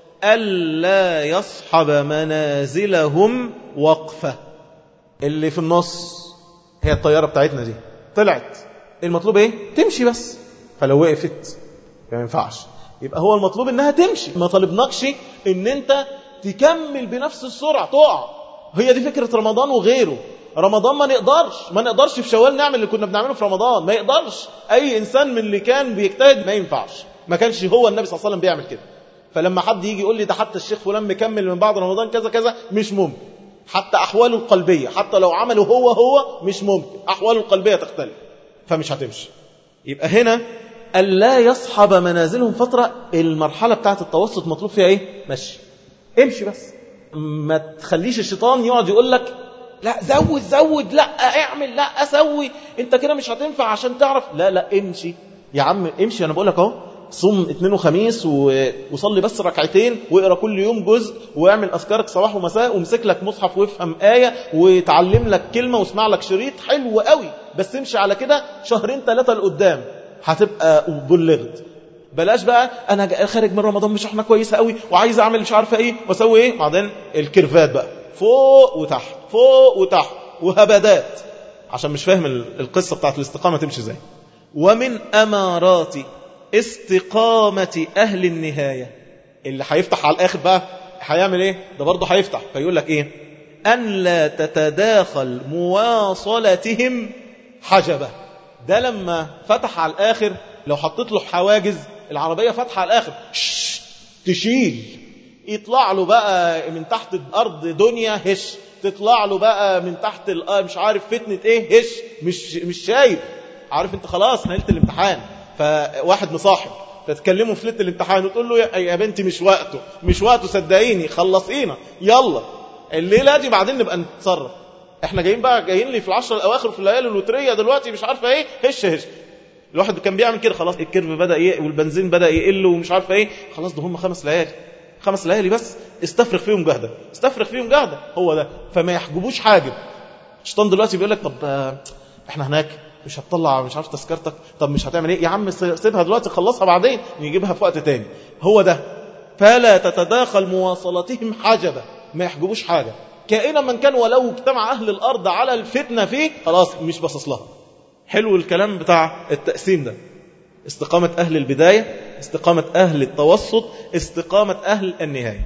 ألا يصحب منازلهم وقفة. اللي في النص هي الطيارة بتاعتنا دي طلعت، المطلوب ايه؟ تمشي بس. فلو وقفت ما ينفعش، يبقى هو المطلوب انها تمشي. ما طالبناكش ان انت تكمل بنفس السرعة تقع. هي دي فكرة رمضان وغيره. رمضان ما نقدرش ما نقدرش في شوال نعمل اللي كنا بنعمله في رمضان، ما يقدرش اي انسان من اللي كان بيجتهد، ما ينفعش. ما كانش هو النبي صلى الله عليه وسلم بيعمل كده. فلما حد يجي يقول لي ده حتى الشيخ فلان مكمل من بعد رمضان كذا كذا، مش ممكن. حتى أحواله القلبية، حتى لو عمله هو هو مش ممكن، أحواله القلبية تختلف، فمش هتمشي. يبقى هنا ألا يصحب منازلهم فترة. المرحلة بتاعت التوسط مطلوب فيها إيه؟ مشي، امشي بس. ما تخليش الشيطان يقعد يقول لك لا زود زود، لا اعمل، لا أسوي، انت كده مش هتنفع عشان تعرف. لا لا امشي يا عم امشي. أنا بقول لك اهو، صوم اثنين وخميس وصلي بس ركعتين، واقرا كل يوم جزء، واعمل اذكارك صباح ومساء، وامسك لك مصحف وافهم آية، وتعلم لك كلمة، واسمع لك شريط حلو قوي. بس امشي على كده شهرين ثلاثة لقدام هتبقى بلغت. بلاش بقى انا خارج من رمضان مش احنا كويسه قوي وعايز اعمل مش عارفه ايه واسوي ايه، بعدين الكيرفات بقى فوق وتحت فوق وتحت وهبدات، عشان مش فاهم القصه بتاعت الاستقامه تمشي ازاي. ومن امارات استقامة أهل النهاية، اللي هيفتح على الآخر بقى هيعمل إيه؟ ده برضه هيفتح فيقول لك إيه؟ أن لا تتداخل مواصلتهم حجبة. ده لما فتح على الآخر، لو حطيت له حواجز، العربية فتح على الآخر تشيل، يطلع له بقى من تحت الأرض دنيا هش، تطلع له بقى من تحت مش عارف فتنة إيه هش، مش مش شايف. عارف أنت خلاص نهلت الامتحان، فواحد مصاحب تتكلموا في ليله الامتحان وتقول له يا بنتي مش وقته مش وقته صدقيني خلصينا يلا الليله دي بعدين نبقى نتصرف. احنا جايين بقى جايين لي في العشر الاواخر في الليالي الوتريه دلوقتي مش عارفه ايه هش هش. الواحد كان بيعمل كده خلاص، الكيرف بدا ايه والبنزين بدا يقل ومش عارفه ايه، خلاص ده هم خمس ليالي خمس ليالي بس استفرغ فيهم جهده استفرغ فيهم جهده. هو ده، فما يحجبوش حاجب. الشيطان دلوقتي بيقول لك طب احنا هناك مش هتطلع مش عارف تذكرتك، طب مش هتعمل ايه يا عم سيبها دلوقتي خلصها بعدين نجيبها في وقت تاني. هو ده، فلا تتداخل مواصلتهم حجبة، ما يحجبوش حاجة كائنا من كان، ولو اجتمع أهل الأرض على الفتنة فيه خلاص مش باصص لها. حلو الكلام بتاع التقسيم ده، استقامة أهل البداية، استقامة أهل التوسط، استقامة أهل النهاية.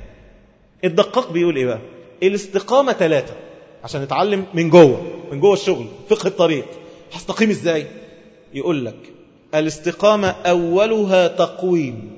الدقاق بيقول ايه بقى؟ الاستقامة ثلاثة عشان نتعلم من جوه من جوه الشغل فقه الطريق. هستقيم ازاي؟ يقول لك الاستقامة أولها تقويم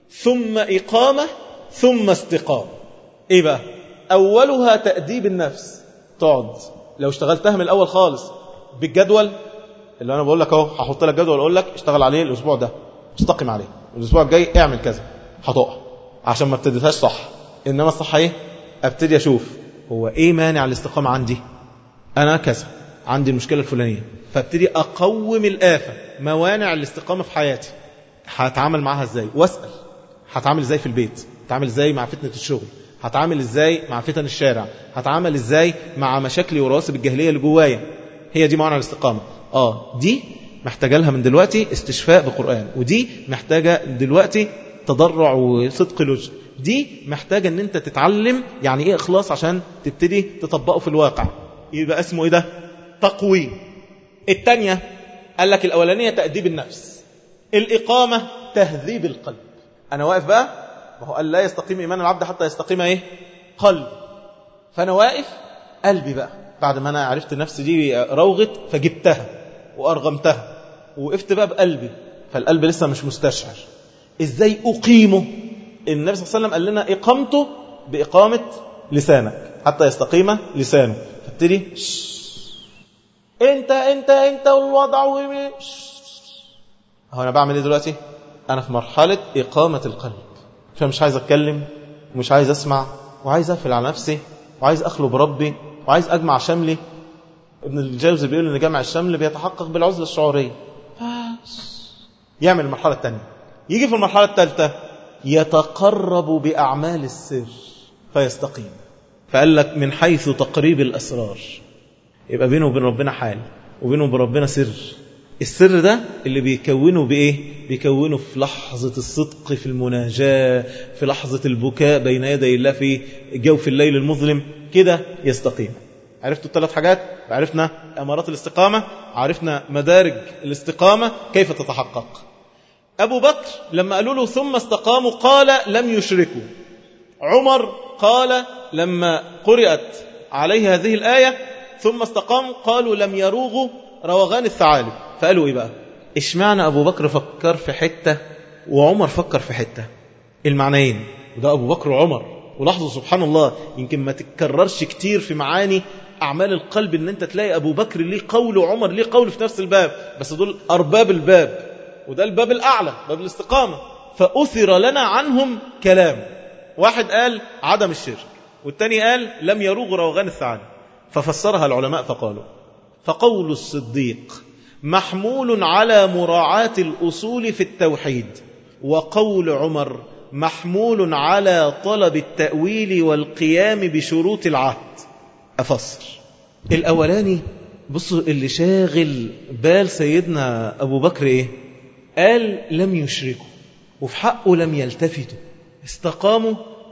ثم إقامة ثم استقامة. ايه بقى؟ أولها تأديب النفس. تقعد لو اشتغلتها من الأول خالص بالجدول اللي أنا بقول لك اهو، هحط لك جدول اقول لك اشتغل عليه الأسبوع ده استقم عليه، الأسبوع الجاي اعمل كذا، هتقع عشان ما ابتديتهاش صح. إنما الصح ايه؟ ابتدي أشوف هو ايه مانع الاستقامة عندي، أنا كذا عندي المشكلة الفلانية، فابتدي أقوم الآفة موانع الاستقامة في حياتي، هتعامل معها ازاي، واسأل هتعامل ازاي في البيت، هتعامل ازاي مع فتنة الشغل، هتعامل ازاي مع فتن الشارع، هتعامل ازاي مع مشاكلي ورواسب الجاهلية اللي جوايا. هي دي موانع الاستقامة. اه دي محتاجة لها من دلوقتي استشفاء بقرآن، ودي محتاجة دلوقتي تضرع وصدق لجأ، دي محتاجة ان انت تتعلم يعني ايه اخلاص عشان تبتدي تطبقه في الواقع. يبقى اسمه ايه ده؟ تقويم. الثانية قال لك الأولانية تأديب النفس، الإقامة تهذيب القلب. أنا واقف بقى، ما هو قال لا يستقيم إيمان العبد حتى يستقيم إيه؟ قلب. فأنا واقف قلبي بقى بعد ما أنا عرفت نفسي دي روغت فجبتها وأرغمتها ووقفت بقى بقلبي، فالقلب لسه مش مستشعر إزاي أقيمه. النبي صلى الله عليه وسلم قال لنا إقامته بإقامة لسانك حتى يستقيم لسانه. فابتدي انت انت انت والوضع ومش هو انا بعمل ايه دلوقتي؟ انا في مرحلة اقامة القلب، فمش عايز اتكلم ومش عايز اسمع وعايز اقفل على نفسي وعايز اخلو بربي وعايز اجمع شملي. ابن الجوزي بيقول ان جمع الشمل بيتحقق بالعزلة الشعورية. يعمل المرحلة الثانية، يجي في المرحلة الثالثة يتقرب بأعمال السر فيستقيم. فقال لك من حيث تقريب الأسرار، يبقى بينه وبين ربنا حال وبينه وبين ربنا سر. السر ده اللي بيكونه بإيه؟ بيكونه في لحظة الصدق في المناجاة، في لحظة البكاء بين يدي الله في جوف الليل المظلم، كده يستقيم. عرفتوا الثلاث حاجات؟ عرفنا أمارات الاستقامة، عرفنا مدارج الاستقامة كيف تتحقق. أبو بكر لما قالوا له ثم استقاموا قال لم يشركوا. عمر قال لما قرأت عليه هذه الآية ثم استقاموا قالوا لم يروغوا روغان الثعالب. فقالوا إيه بقى؟ إشمعنى أبو بكر فكر في حتة وعمر فكر في حتة؟ المعنيين، وده أبو بكر وعمر. ولاحظوا سبحان الله يمكن ما تتكررش كتير في معاني أعمال القلب إن أنت تلاقي أبو بكر ليه قول وعمر ليه قول في نفس الباب، بس دول أرباب الباب وده الباب الأعلى باب الاستقامة. فأثر لنا عنهم كلام، واحد قال عدم الشرك والتاني قال لم يروغ روغان الثعالب. ففسرها العلماء فقالوا فقول الصديق محمول على مراعاة الأصول في التوحيد، وقول عمر محمول على طلب التأويل والقيام بشروط العهد. أفسر الأولاني، بصوا اللي شاغل بال سيدنا أبو بكر إيه؟ قال لم يشركوا وفي حقه لم يلتفتوا، استقاموا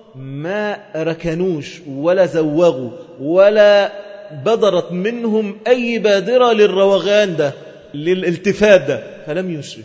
ما ركنوش ولا زوغوا ولا بدرت منهم أي بادرة للروغان ده للالتفات ده، فلم يشرك.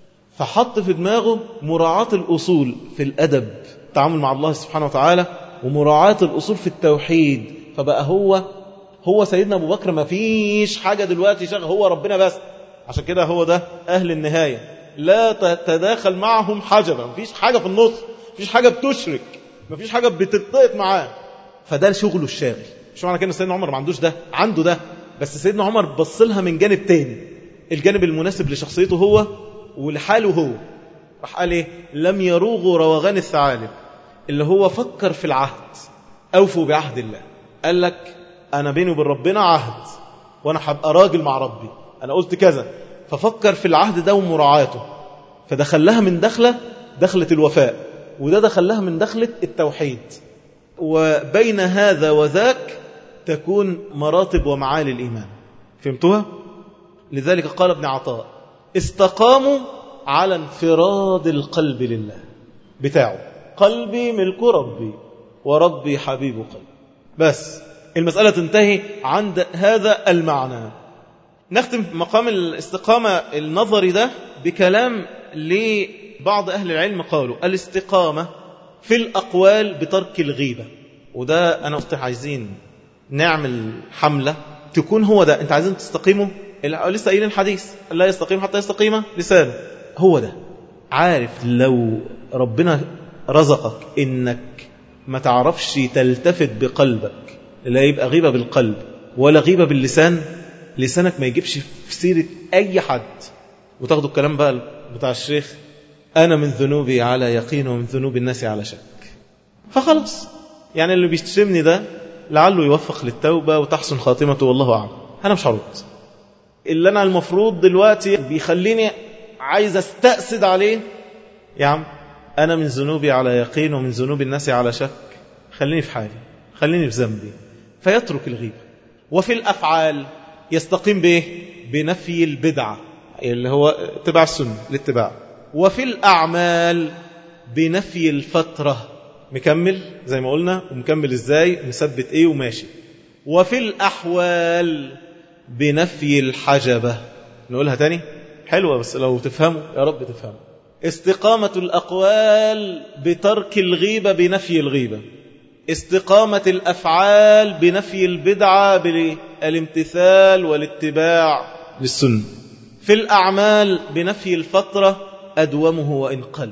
فحط في دماغه مراعاة الأصول في الأدب التعامل مع الله سبحانه وتعالى ومراعاة الأصول في التوحيد. فبقى هو هو سيدنا أبو بكر ما فيش حاجة دلوقتي شغل هو ربنا بس. عشان كده هو ده أهل النهاية، لا تتداخل معهم حجبة، ما فيش حاجة في النص، ما فيش حاجة بتشرك، ما فيش حاجة بتتطيط معاه. فده شغله الشاغل. مش معنى كده سيدنا عمر ما عندوش ده، عنده ده، بس سيدنا عمر بص لها من جانب تاني، الجانب المناسب لشخصيته هو ولحاله هو. راح قال ايه؟ لم يروغوا روغان الثعالب، اللي هو فكر في العهد. أوفوا بعهد الله، قال لك أنا بيني وبين ربنا عهد وأنا هبقى راجل مع ربي، أنا قلت كذا، ففكر في العهد ده ومراعاته. فدخلها من دخلة دخلة الوفاء، وده دخلها من دخلة التوحيد. وبين هذا وذاك تكون مراتب ومعالي الإيمان. فهمتوها؟ لذلك قال ابن عطاء استقاموا على انفراد القلب لله بتاعه، قلبي ملك ربي وربي حبيب قلبي. بس المسألة تنتهي عند هذا المعنى. نختم مقام الاستقامة النظري ده بكلام لبعض أهل العلم قالوا الاستقامة في الأقوال بترك الغيبة. وده أنا قلت عايزين نعمل حملة تكون هو ده. أنت عايزين تستقيموا، لسه قايلين الحديث لا يستقيم حتى يستقيم لسانه، هو ده. عارف لو ربنا رزقك إنك ما تعرفش تلتفت بقلبك، لا يبقى غيبة بالقلب ولا غيبة باللسان، لسانك ما يجيبش في سيرة أي حد، وتاخدوا الكلام بقى بتاع الشيخ أنا من ذنوبي على يقين ومن ذنوب الناس على شك. فخلص يعني اللي بيشتمني ده لعله يوفق للتوبة وتحسن خاتمته والله أعلم. أنا مش هرد. اللي أنا المفروض دلوقتي بيخليني عايز استأسد عليه، يا عم أنا من ذنوبي على يقين ومن ذنوب الناس على شك، خليني في حالي، خليني في ذنبي، فيترك الغيبة. وفي الأفعال يستقيم به بنفي البدعة اللي هو اتباع السنة الاتباع. وفي الأعمال بنفي الفترة، مكمل زي ما قلنا ومكمل ازاي مثبت ايه وماشي. وفي الأحوال بنفي الحجبة. نقولها تاني حلوة بس لو تفهموا يا رب تفهموا. استقامة الأقوال بترك الغيبة بنفي الغيبة. استقامة الأفعال بنفي البدعة بالامتثال والاتباع للسنة. في الأعمال بنفي الفترة أدومه وإن قل.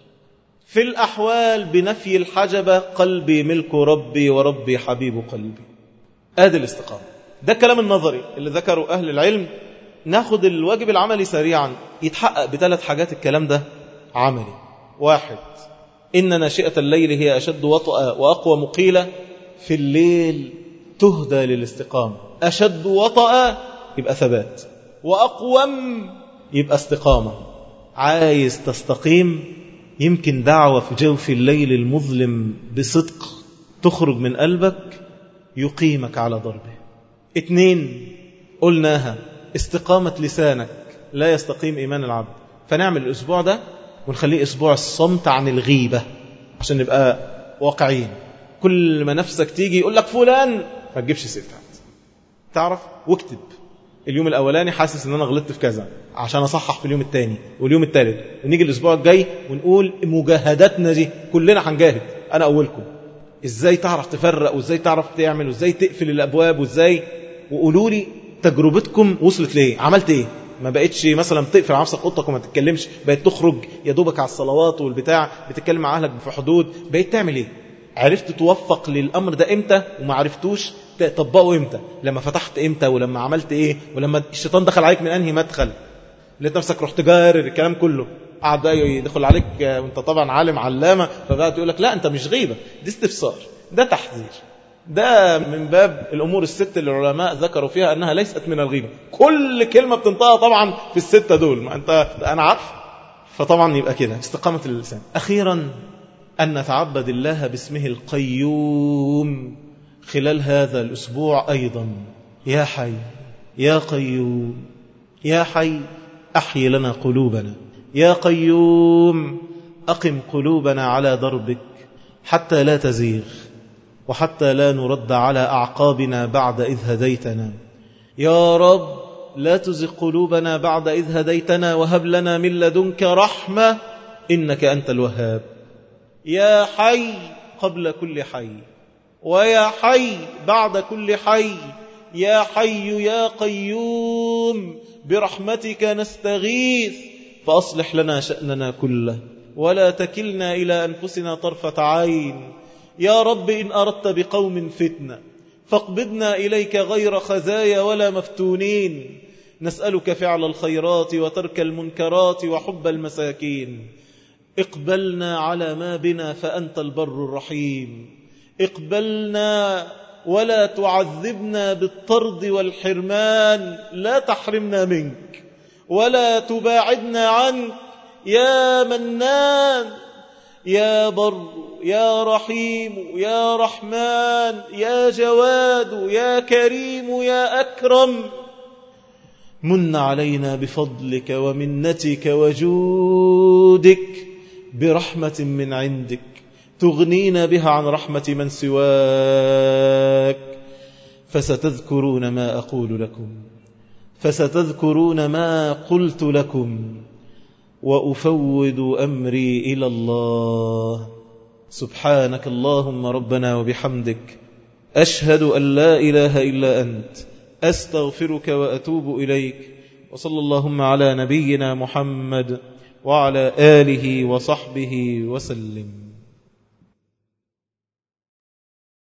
في الأحوال بنفي الحجبة قلبي ملك ربي وربي حبيب قلبي. هذه الاستقامة. ده الكلام النظري اللي ذكره أهل العلم. ناخد الواجب العملي سريعا يتحقق بثلاث حاجات. الكلام ده عملي. واحد، إن ناشئة الليل هي أشد وطأ وأقوى مقيلة. في الليل تهدى للاستقامة. أشد وطأ يبقى ثبات، وأقوم يبقى استقامة. عايز تستقيم، يمكن دعوة في جوف الليل المظلم بصدق تخرج من قلبك يقيمك على ضربه. اتنين قلناها، استقامة لسانك لا يستقيم إيمان العبد. فنعمل الأسبوع ده ونخليه أسبوع الصمت عن الغيبة عشان نبقى واقعين. كل ما نفسك تيجي يقول لك فلان ما تجيبش سيرته، تعرف، واكتب اليوم الأولاني حاسس ان انا غلطت في كذا عشان اصحح في اليوم الثاني واليوم الثالث. ونيجي الأسبوع الجاي ونقول مجاهداتنا دي كلنا هنجاهد، انا اولكم. ازاي تعرف تفرق، وازاي تعرف تعمل، وازاي تقفل الابواب، وازاي. وقولوا لي تجربتكم وصلت ليه، عملت ايه. ما بقتش مثلا تقفل على نفسك اوضتك وما تتكلمش، بقيت تخرج يا دوبك على الصلوات والبتاع، بتتكلم مع اهلك في حدود. بقيت تعمل ايه، عرفت توفق للامر ده امتى، وما عرفتوش تطبقه امتى، لما فتحت امتى، ولما عملت ايه، ولما الشيطان دخل عليك من انهي مدخل. لقيت نفسك رحت جارر الكلام كله، قعد يدخل عليك وانت طبعا عالم علامه، فبقى تقول لك لا انت مش غيبه، دي استفسار، ده تحذير. ده من باب الأمور الست اللي العلماء ذكروا فيها أنها ليست من الغيبة. كل كلمة بتنطقها طبعا في الستة دول، ما أنت أنا عارف. فطبعا يبقى كده استقامة اللسان. أخيرا أن نتعبد الله باسمه القيوم خلال هذا الأسبوع أيضا. يا حي يا قيوم، يا حي أحيي لنا قلوبنا، يا قيوم أقم قلوبنا على دربك حتى لا تزيغ، وحتى لا نرد على أعقابنا بعد إذ هديتنا. يا رب لا تزغ قلوبنا بعد إذ هديتنا، وهب لنا من لدنك رحمة إنك أنت الوهاب. يا حي قبل كل حي، ويا حي بعد كل حي، يا حي يا قيوم برحمتك نستغيث فأصلح لنا شأننا كله ولا تكلنا إلى أنفسنا طرفة عين. يا رب إن أردت بقوم فتنة فاقبضنا إليك غير خزايا ولا مفتونين. نسألك فعل الخيرات وترك المنكرات وحب المساكين. اقبلنا على ما بنا فأنت البر الرحيم. اقبلنا ولا تعذبنا بالطرد والحرمان، لا تحرمنا منك ولا تباعدنا عنك. يا منان يا بر يا رحيم يا رحمن يا جواد يا كريم يا أكرم، من علينا بفضلك ومنتك وجودك برحمة من عندك تغنينا بها عن رحمة من سواك. فستذكرون ما أقول لكم، فستذكرون ما قلت لكم، وأفوض أمري إلى الله. سبحانك اللهم ربنا وبحمدك، أشهد أن لا إله إلا أنت، أستغفرك وأتوب إليك. وصلى اللهم على نبينا محمد وعلى آله وصحبه وسلم.